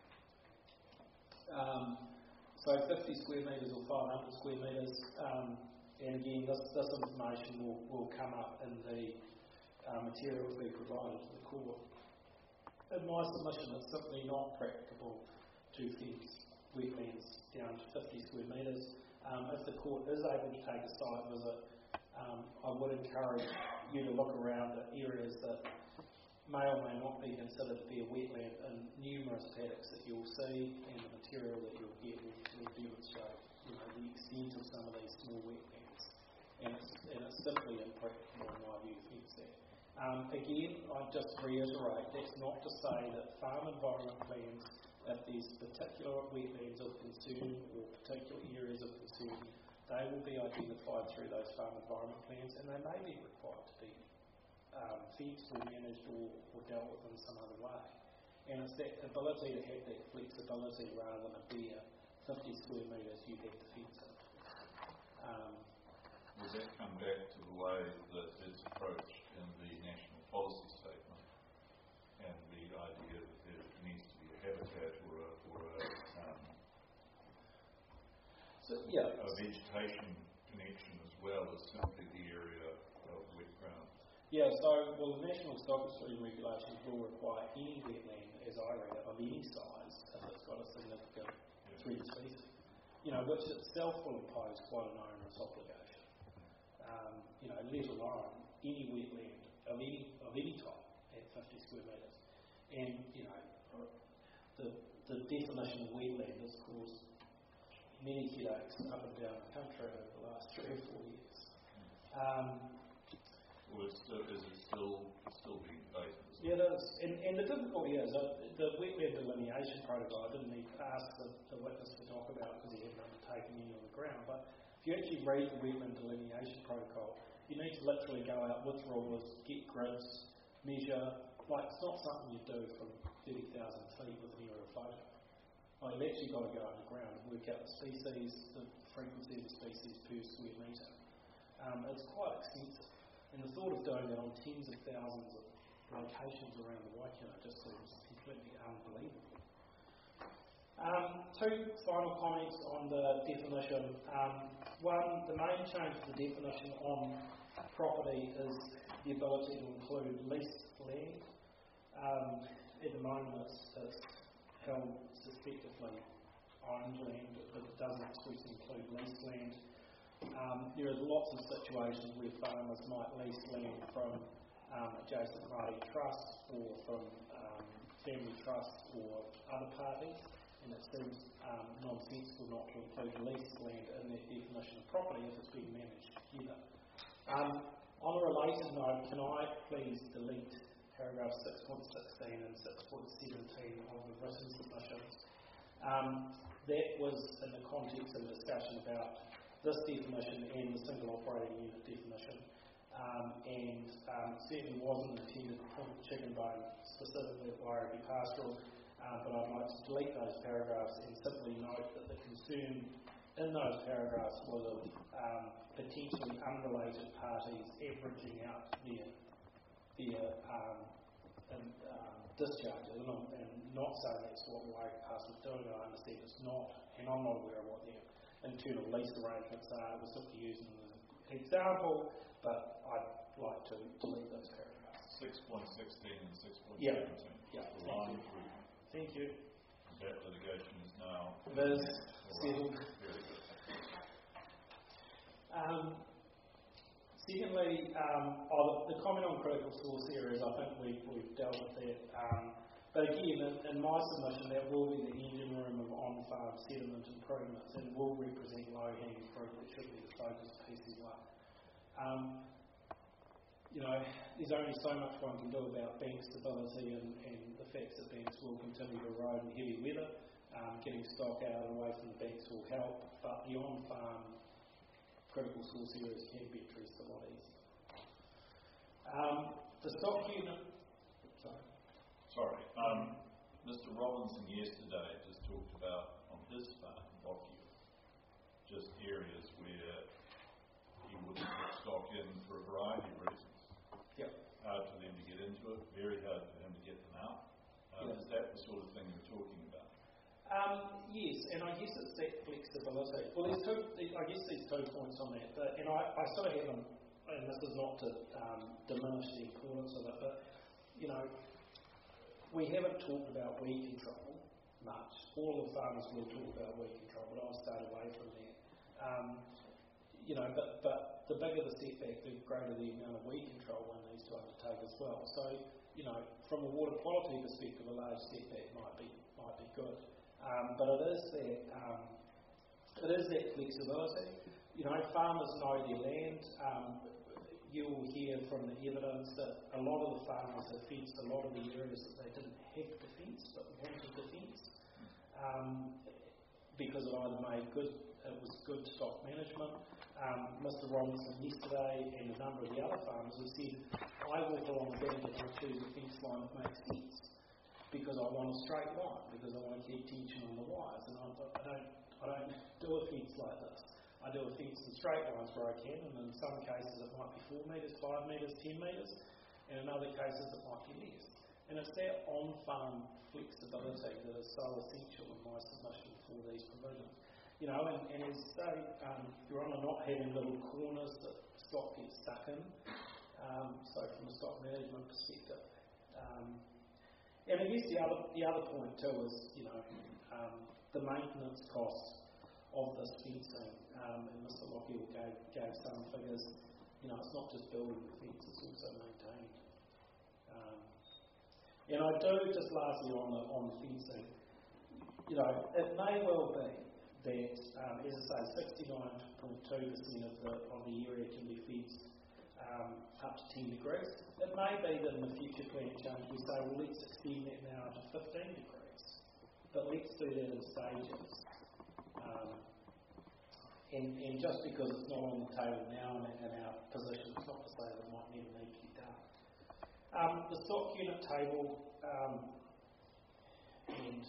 um, so fifty square metres or five hundred square metres, um, and again this, this information will, will come up in the uh, materials we provided to the court. In my submission, it's simply not practicable to fence wetlands down to fifty square metres. Um, if the court is able to take a site visit, um, I would encourage you to look around at areas that may or may not be considered to be a wetland, and numerous paddocks that you'll see and the material that you'll get will, will demonstrate, you know, the extent of some of these small wetlands. And it's, and it's simply impractical in my view to fence that. Um, again, I just reiterate, that's not to say that farm environment plans, if there's particular wetlands of concern or particular areas of concern, they will be identified through those farm environment plans, and they may be required to be um, fenced or managed or, or dealt with in some other way. And it's that ability to have that flexibility rather than a bare fifty square metres you have to fence it. Um, Does that come back to the way that it's approached in the national policy statement and the idea that there needs to be a habitat or a, or a, um, so, yeah. a vegetation connection as well as simply the area of wet ground? Yeah, so, well, the National Stock Exchange regulations will require any wetland, as I read it, of any size, if it's got a significant Yeah. threat species, you know, which itself will impose quite an onerous obligation. Um, you know, let alone any wetland of any of any type at fifty square metres. And, you know, the, the definition of wetland has caused many headaches up and down the country over the last three or four years. Um, Well, it's still, is it still, still being debated? Yeah, it is. And, and the difficulty is that the wetland delineation protocol, I didn't need to ask the, the witness to talk about because he hadn't undertaken any on the ground, but if you actually read the wetland delineation protocol, you need to literally go out with rulers, get grids, measure. Like, it's not something you do from thirty thousand feet with an aerial photo. Like, you've actually got to go underground and work out the species, the frequency of the species per square metre. Um, it's quite extensive. And the thought of doing that on tens of thousands of locations around the Waikato just seems completely unbelievable. Um, two final comments on the definition. Um, one, the main change to the definition on property is the ability to include leased land. Um, at the moment it's, it's held suspectively owned land, but it doesn't expressly include leased land. Um, there are lots of situations where farmers might lease land from um, adjacent party trusts or from um, family trusts or other parties, and it seems um, nonsensical not to include leased land in that definition of property if it's being managed together. Um, on a related note, can I please delete paragraph six point sixteen and six point seventeen of the written submissions? Um, that was in the context of a discussion about this definition and the single operating unit definition, um, and um, certainly wasn't intended to point the chicken bone specifically at Wairarapa Pastoral, uh, but I'd like to delete those paragraphs and simply note that the concern in those paragraphs was of um, potentially unrelated parties averaging out their, their um, and, um, discharges, and, and not saying that's what Wairarapa Pastoral is doing. I understand it's not, and I'm not aware of what their internal lease arrangements are. We're simply using them as an example, but I'd like to delete those paragraphs. six point sixteen and six point Yeah. seventeen. Yeah. The line through. Thank you. That litigation is now. It is settled. Very good. Um, secondly, um, oh, the, the comment on critical source areas, I think we, we've dealt with that. Um, But again, in, in my submission, that will be the engine room of on-farm sediment improvements and will represent low-hanging fruit, which should be the focus of P C one. Um, you know, there's only so much one can do about bank stability and, and the fact that banks will continue to erode in heavy weather. Um, getting stock out and away from the banks will help, but the on-farm critical source areas can be addressed a lot easier. Um, the stock unit... Sorry. Sorry. Um, Mister Robinson yesterday just talked about on his farm, Lockyer, just areas where he wouldn't put stock in for a variety of reasons. Yep. Hard for them to get into it, very hard for him to get them out. Um, Yep. Is that the sort of thing you're talking about? Um, yes, and I guess it's that flexibility. Well, there's two, I guess there's two points on that, but, and I, I sort of have them, and this is not to um, diminish the importance of it, but, you know, we haven't talked about weed control much. All the farmers will talk about weed control, but I'll stay away from that. Um, you know, but, but the bigger the setback, the greater the amount of weed control one needs to undertake as well. So, you know, from a water quality perspective, a large setback might be might be good. Um, but it is that um, it is that flexibility. You know, farmers know their land. Um, You'll hear from the evidence that a lot of the farmers have fenced a lot of the areas that they didn't have to fence, but wanted to fence, um, because it either made good, it was good stock management. Um, Mister Robinson yesterday and a number of the other farmers have said, I walk along the bank and I choose a fence line that makes sense, because I I want a straight line, because I want to keep tension on the wires, and I, I don't I don't do a fence like this. I do a fence in straight lines where I can, and in some cases it might be four metres, five metres, ten metres, and in other cases it might be less. And it's that on-farm flexibility that is so essential in my submission for these provisions. You know, and, and as say, um, you're on a not having little corners that stock gets stuck in, um, so from a stock management perspective. Um, and I guess the other, the other point too is, you know, um, the maintenance costs of this fencing, um, and Mister Lockyer gave, gave some figures. You know, it's not just building the fence, it's also maintaining it. Um, and I do, just lastly on the, on the fencing, you know, it may well be that, um, as I say, sixty-nine point two percent of the, of the area can be fenced um, up to ten degrees. It may be that in the future plan change we say, well, let's extend that now to fifteen degrees. But let's do that in stages. Um, and, and just because it's not on the table now in, in our position, it's not to say that it might never need to be done. Um, the stock unit table, um, and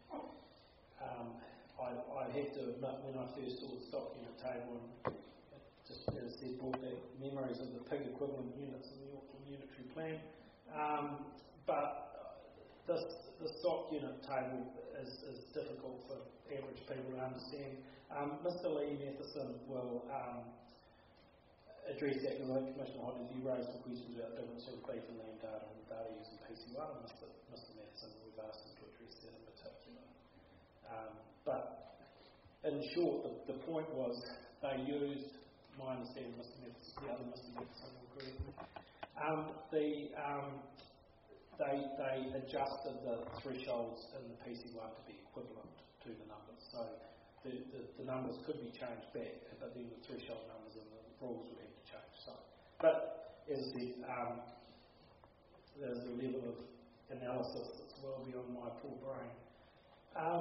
um, I, I have to admit, when I first saw the stock unit table, and it just as I said, brought back memories of the pig equivalent units in the Auckland Unitary Plan. Um, but this, the stock unit table is, is difficult for average people to understand. Um, Mister Lee Matheson will um, address that, because Commissioner Hodges, you raised some questions about different sort of beef and lamb data and data used in P C one, and Mister Mister Matheson, we've asked him to address that in particular. Um, but in short, the, the point was they used, my understanding, Mister Matheson, the other Mister Matheson will agree with me, um, the, um, they, they adjusted the thresholds in the P C one to be equivalent to the numbers. So the, the, the numbers could be changed back, but then the threshold numbers and the rules would have to change. So, but as I said, um, there's a level of analysis that's well beyond my poor brain. Um,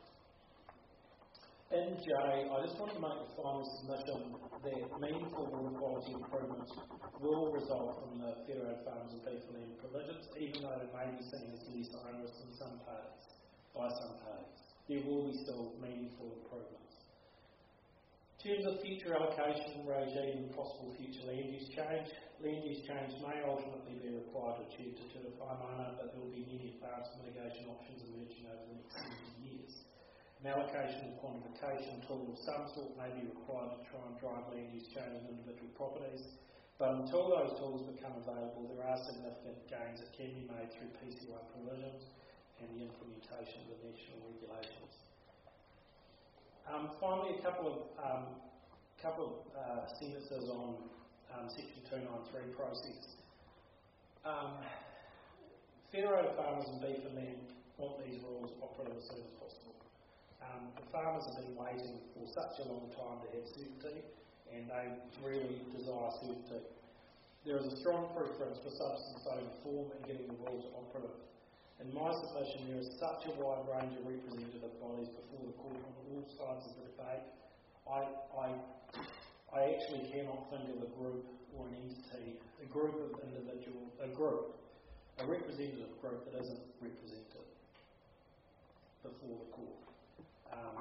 in J, I just want to make the final submission that meaningful water quality improvements will result from the Federated Farms and Beef and Lamb provisions, even though they may be seen as less onerous in some parties, by some parties. There will be still meaningful improvements. In terms of future allocation regime and possible future land use change, land use change may ultimately be required to achieve to Te Whaimaina, but there will be many advanced mitigation options emerging over the next seventy years. An allocation and quantification tool of some sort may be required to try and drive land use change in individual properties, but until those tools become available, there are significant gains that can be made through P C one provisions and the implementation of the national regulations. Um, finally, a couple of um, couple of uh, sentences on um, Section two ninety-three process. Um, Federated Farmers and Beef and Lamb want these rules operative as soon as possible. Um, the farmers have been waiting for such a long time to have certainty, and they really desire certainty. There is a strong preference for substance over form and getting the rules operative. In my submission, there is such a wide range of representative bodies before the court on all sides of the debate. I, I, I actually cannot think of a group or an entity, a group of individual, a group, a representative group that isn't represented before the court. Um,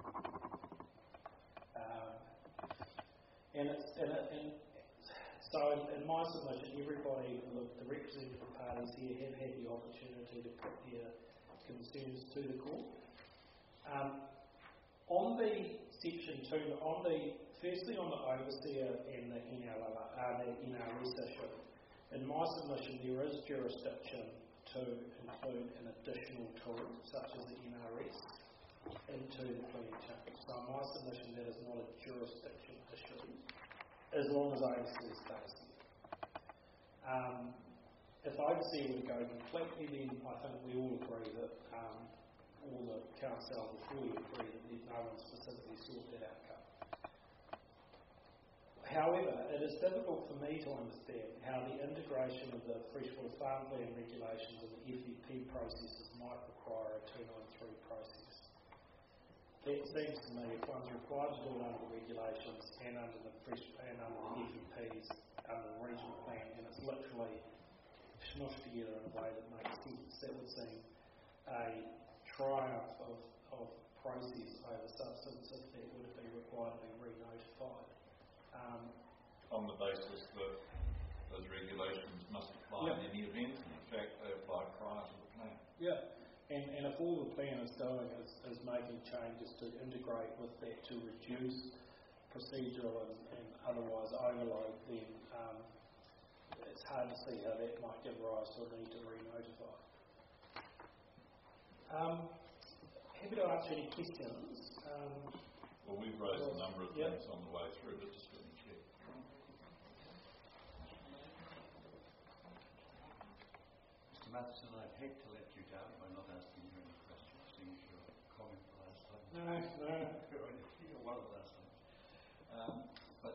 uh, and it's and, it, and so in, in my submission, everybody, the, the representative parties here have had the opportunity to put their concerns to the court. Um, on the section two, on the firstly on the overseer and the N R L, uh, the N R S issue, in my submission there is jurisdiction to include an additional tool such as the N R S into the plan change. So in my submission that is not a jurisdiction issue, as long as overseer stays there. Um, if overseer would go completely, then I think we all agree that um, all the council will fully agree that no one specifically sought that outcome. However, it is difficult for me to understand how the integration of the freshwater farm plan regulations and the F E P processes might require a two ninety-three process. It seems to me if one's required to do it under the regulations and under the fresh and under the F E Ps, under the regional plan, and it's literally smushed together in a way that makes sense, that would seem a triumph of, of process over substance if that were to be required to be re-notified. Um, On the basis that those regulations must apply yeah. in any event, and in fact they apply prior to the plan. Yeah, and, and if all the plan is doing is, is making changes to integrate with that to reduce procedural and, and otherwise overload, then um, it's hard to see how that might give rise to a need to re-notify. Um, happy to answer any questions. Um, Well, we've raised well, a number of yeah. things on the way through, but just let me check. Mister Matheson, I'd hate to let you down by not asking you any questions, seeing as your comment the last time. No, no. You're one of the last time. Um, but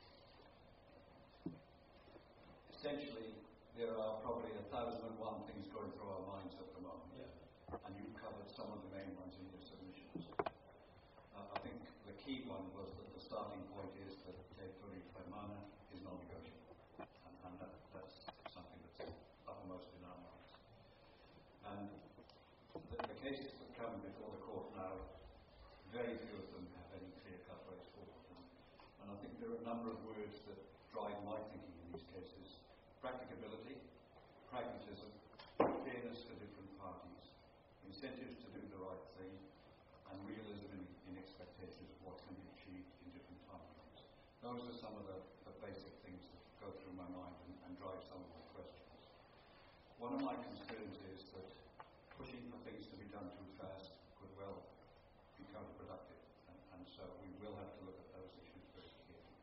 essentially, there are probably a thousand and one things going through our minds at the moment. Yeah. And you've covered some of the main ones in your submissions. Uh, I think the key one was that the starting point is that Te Ture Whaimana is non-negotiable. And, and that, that's something that's uppermost in our minds. And the, the cases that come before the court now, very few of them have any clear-cut ways forward. And, and I think there are a number of words that drive my thinking in these cases. Practicability, pragmatism, fairness to different parties, incentives to do the right thing, and realism in, in expectations of what can be achieved in different timeframes. Those are some of the, the basic things that go through my mind and, and drive some of my questions. One of my concerns is that pushing for things to be done too fast could well be counterproductive, and, and so we will have to look at those issues very carefully.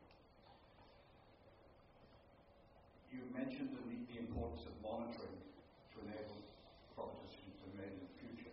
You mentioned the, the importance of monitoring to enable proper decisions to be made in the future.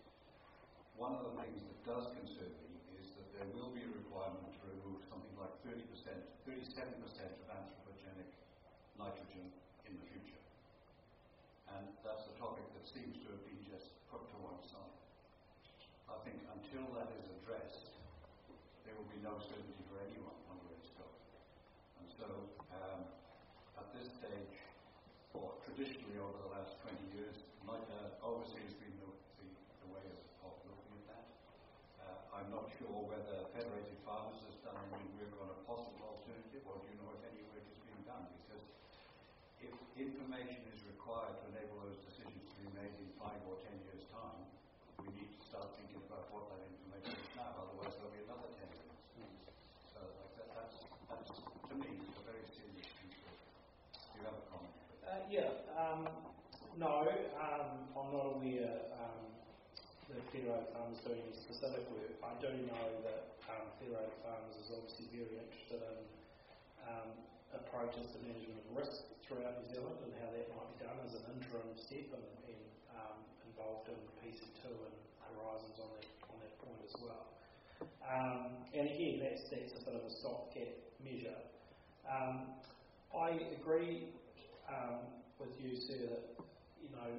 One of the things that does concern me is that there will be a requirement to remove something like thirty percent, thirty-seven percent of anthropogenic nitrogen in the future. And that's a topic that seems to have been just put to one side. I think until that is addressed, there will be no certainty for anyone on where it's going. And so, um, at this stage, or traditionally over the last twenty years, my, uh, overseas has been the, the, the way of, of looking at that. Uh, I'm not sure whether Federated Farmers has done any work on a possible alternative, or do you know if any work is being done? Because if information is required to enable those decisions to be made in five or ten years' time, we need to start thinking about what that information is now, otherwise there'll be another ten years. Mm. So like that, that's, that's, to me, a very serious concern. Do you have a comment? Uh, yeah, um, no, um, I'm not aware um, that Federated Farmers doing any specific work. I do know that um, Federated Farmers is obviously very interested in um, approaches to management of risk throughout New Zealand and how that might be done as an interim step, and, and um, involved in P C two and Horizons on that, on that point as well. Um, and again, that's, that's a bit of a stopgap measure. Um, I agree um, with you, sir, that, you know,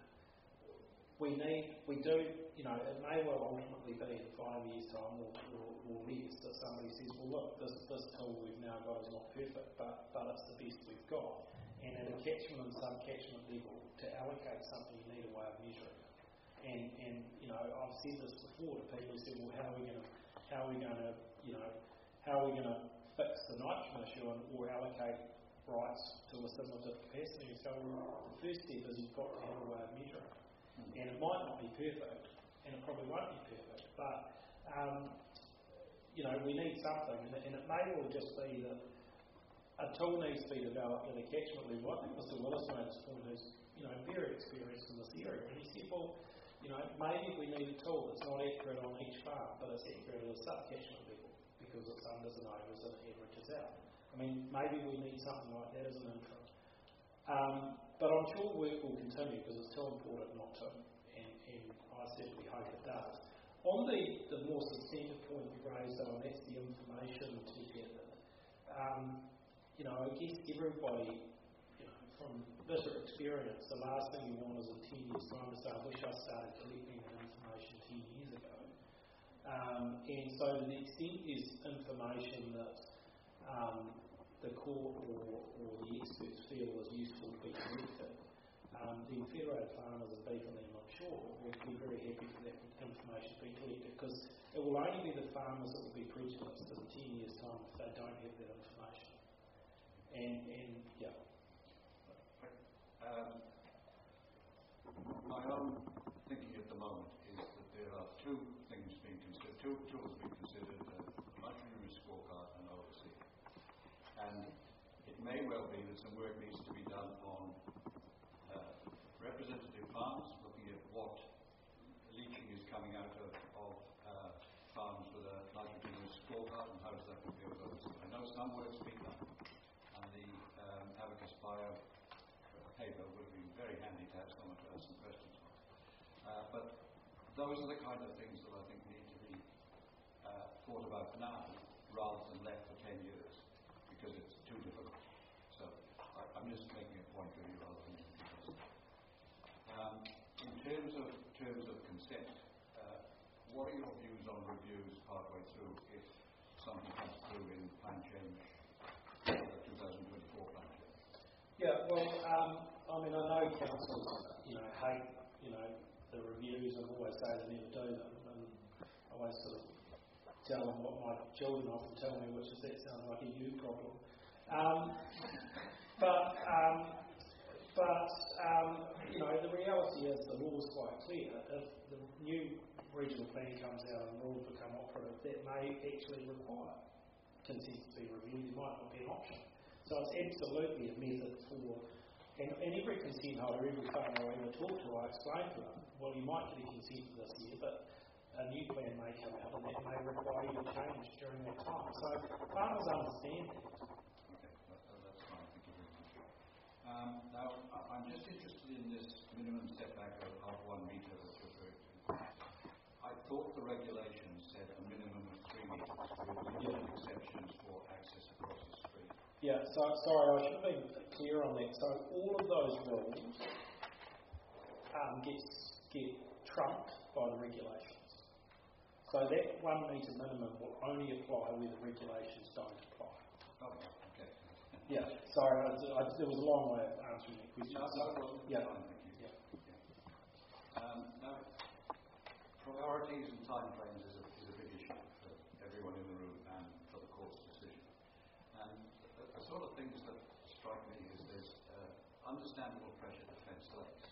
we need, we do, you know, it may well ultimately be in five years' time or, or, or less that somebody says, well, look, this, this tool we've now got is not perfect, but, but it's the best we've got. And at a catchment and sub-catchment level, to allocate something, you need a way of measuring it. And, and you know, I've said this before to people who say, well, how are we going to, how are we going to, you know, how are we going to fix the nitrogen issue and, or allocate rights to a similar capacity? So well, the first step is you've got to have a way of measuring it. And it might not be perfect, and it probably won't be perfect, but, um, you know, we need something, and, and it may well just be that a tool needs to be developed at a catchment level. I think Mister Willis made this point, who's, you know, very experienced in this area, and he said, well, you know, maybe we need a tool that's not accurate on each farm, but it's accurate at a sub-catchment level, because it's unders and overs and it averages out. I mean, maybe we need something like that as an interim. Um, but I'm sure work will continue because it's too important not to, and, and I certainly hope it does. On the, the more substantive point you raised, though, and that's the information together, um, you know, I guess everybody, you know, from bitter experience, the last thing you want is in ten years' time to say, I wish I started collecting that information ten years ago. Um, and so to the extent there's information that um, the court or, or the experts feel is useful to be collected, um, then Federated Farmers are definitely not sure, we'd be very happy for that information to be collected, because it will only be the farmers that will be prejudiced in ten years' time if they don't have that information. And, and yeah. Um, my own thinking at the moment is that there are two things being considered, two tools being considered, uh, monitoring scorecard and oversee. And it may well be that some work needs to be done on uh, representative farms, looking at what leaching is coming out of, of uh, farms with a nitrogen scorecard and how does that compare with others. I know some work's been done, and the um, Abacus Bio paper would have been very handy to have someone to ask some questions on. Uh, but those are the kind of things that I think need to be uh, thought about now rather than left for ten years, because it's too difficult. So I, I'm just making a point for you rather than anything else. Um, in terms of terms of consent, uh, what are your views on reviews partway through if something comes through in plan change, uh, the two thousand twenty-four plan change? Yeah, well, um, I mean, I know councils, you know, hate, you know, the reviews and always say they never do them, and I always sort of tell them what my children often tell me, which is that sounds like a you problem. Um, but, um, but um, you know, the reality is the law is quite clear. If the new regional plan comes out and rules become operative, that may actually require consent to be reviewed. It might not be an option. So it's absolutely a method for, and, and every consent holder, every farmer I ever talk to, I explain to them, well, you might get a consent for this year, but a new plan may come out and that may require you to change during that time. So farmers understand that. Okay, that, that's fine, thank you very much. Um, now, I'm just interested in this minimum setback of, of one metre that's referred to. I thought the regulations said a minimum of three metres with limited exceptions for access across the street. Yeah, so sorry, I should have been clear on that. So all of those rules um, get, get trumped by the regulations. So that one metre minimum will only apply where the regulations don't apply. Oh, okay. Yeah, sorry, I, I, there was a long way of answering that question. No, no, no, yeah. fine, thank you. Yeah. Yeah. Um, now, priorities and timeframes is a, is a big issue for everyone in the room and for the court's decision. And the, the sort of things that strike me is there's uh, understandable pressure to fence lakes.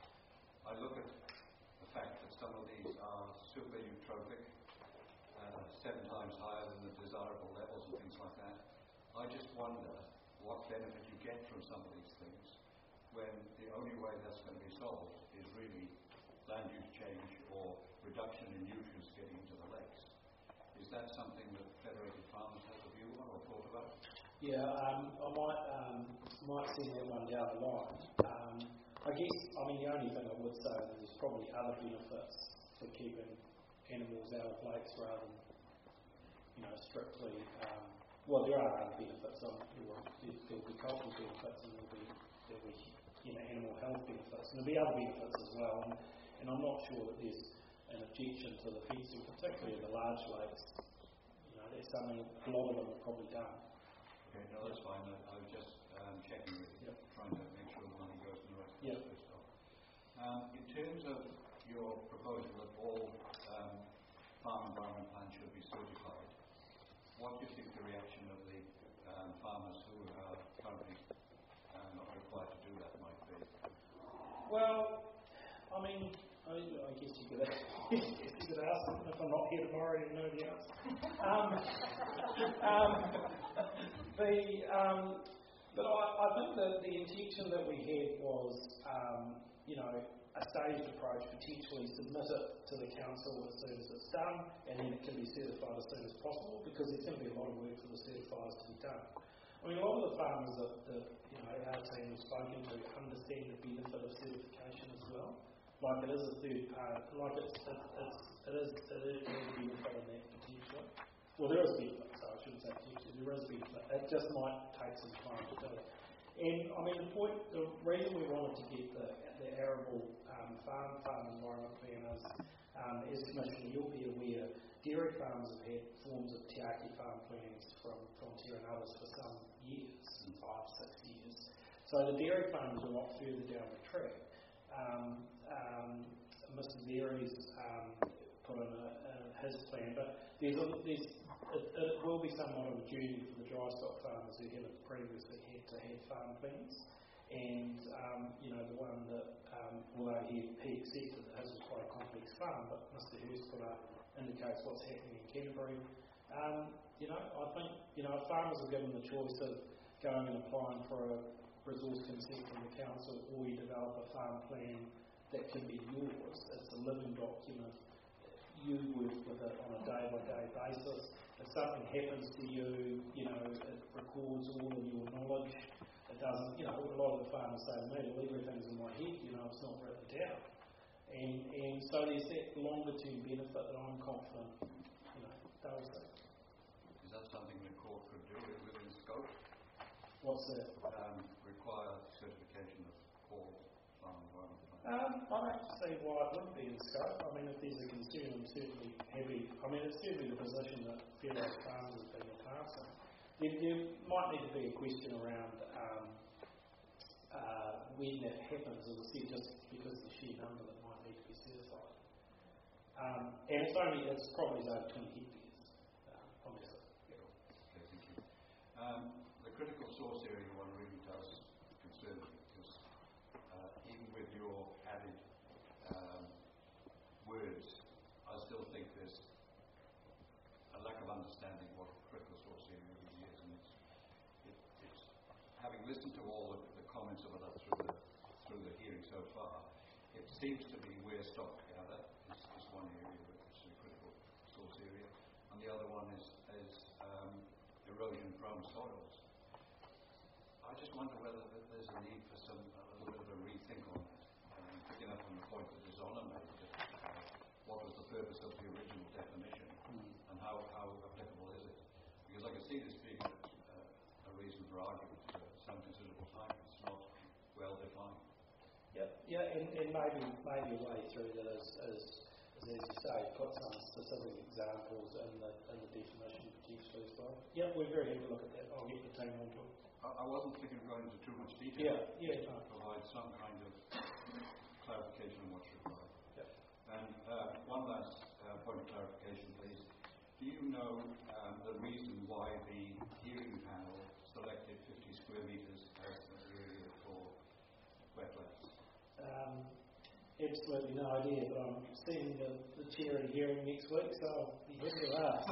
I look at the fact that some of these are super eutrophic, uh, seven times higher than the desirable levels and things like that. I just wonder what benefit you get from some of these things when the only way that's going to be solved is really land use change or reduction in nutrients getting into the lakes. Is that something that Federated Farmers has a view on or thought about? Yeah, um, I might um, might send that one down the line. Um, I guess, I mean, the only thing I would say is there's probably other benefits for keeping animals out of lakes rather than, you know, strictly, um, well, there are other benefits. Um, there'll be cultural benefits and there'll be, there'll be, you know, animal health benefits. And there'll be other benefits as well. And, and I'm not sure that there's an objection to the fencing, particularly in the large lakes. You know, that's something a lot of them have probably done. Okay, no, that's fine. I, I was just um, checking with you, yep. trying to make sure the money goes in the right yep. place. Um, in terms of your proposal that all um, farm environment plans should be certified, what do you think the reaction of the um, farmers who are currently uh, not required to do that might be? Well, I mean, I, I guess you could, you could ask them if I'm not here tomorrow and know the answer. Um, um, the, um, but I, I think that the intention that we had was, um, you know, a staged approach, potentially submit it to the council as soon as it's done, and then it can be certified as soon as possible, because there's going to be a lot of work for the certifiers to be done. I mean, a lot of the farmers that, that you know, our team has spoken to understand the benefit of certification as well. Like it is a third part, like it's, it, it's, it is it is a benefit in that potentially. Well, there is a benefit, so I shouldn't say potentially, there is a benefit. It just might take some time to do it. And I mean, the point, the reason we wanted to get the, the arable um, farm farm environment plan is, um, as Commissioner, you'll be aware, dairy farms have had forms of Te Ake farm plans from Frontier and others for some years, five, six years. So the dairy farms are a lot further down the track. Um, um, Mister Aries um, put in a, a, his plan, but there's, a, there's it, it will be somewhat of a journey for the dry stock farmers who haven't previously had to have farm plans. And um, you know, the one that, um, although he, he accepted that his was quite a complex farm, but Mister Hurst put up indicates what's happening in Canterbury. Um, you know, I think you know if farmers are given the choice of going and applying for a resource consent from the council, or you develop a farm plan that can be yours. It's a living document. You work with it on a day-by-day basis. If something happens to you, you know, it records all of your knowledge. It doesn't, you know, a lot of the farmers say to me, well, everything's in my head, you know, it's not written down. And and so there's that longer-term benefit that I'm confident, you know, they'll see. Is that something the court could do within scope? What's that? Um, require certification of all farm environment plans? Um, I don't see why it wouldn't be in scope. I mean, if there's a concern, I'm certainly happy. I mean, it's certainly the position that Fairlife Farms has been a part of. There, there might need to be a question around um, uh, when that happens, as I said, just because of the sheer number that might need to be certified. Um, and it's only, it's probably over twenty hectares, um, obviously. Okay, thank you. Um, the critical source area one really does concern me because uh, even with your added um, words, I still think there's a lack of understanding what critical source area really is, and it's, it, it's having listened to all of the comments of it through the through the hearing so far, it seems to be where stock gather is, is one area which is a critical source area, and the other one is, is um, erosion-prone soils. I just wonder whether there's a need for some a little bit of a rethink on that, um, picking up on the point that Zona made. That, uh, what was the purpose of the original definition, mm. and how, how applicable is it? Because I can see this being a, a, a reason for argument for some considerable time. It's not well defined. Yep, yeah, and, and maybe maybe a way through that is, is, is as you say, put some specific examples in the in the definition potentially as well. Yep, we're very happy to look at that. I'll get the team onto it. I, I wasn't thinking of going into too much detail. Yeah, yeah, no. Provide some kind of clarification on what's required. Yep. And uh, one last uh, point of clarification, please. Do you know um, the reason why the hearing panel selected fifty square metres as the area for wetlands? Um, absolutely no idea, but I'm seeing the, the chair at a hearing next week, so I'll be happy to ask.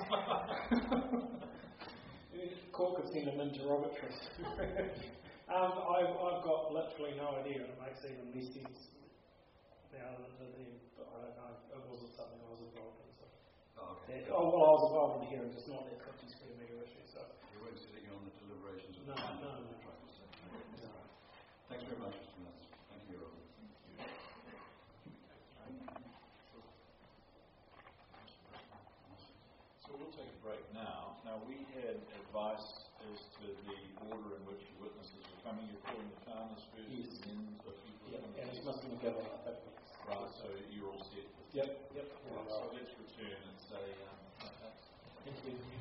Court could send them interrogatories. um, I've, I've got literally no idea, and it makes even less sense now than then, but I don't know. It wasn't something I was involved in. So. Oh, okay. That, oh, well, I was involved in the hearing, just not that fifty square metre issue. So. You weren't sitting on the deliberations of no, the panel? No, no, no. no. Thanks very much, Mister Mills. Thank you, Robert. So we'll take a break now. Now, we had advice as to the order in which the witnesses were coming. You're calling the farmers first, yes. and then the people. Yep, and it's Mister McGovern, I think. Right, so you're all set. Yep, yep. Right, so let's return and say, um, thank you.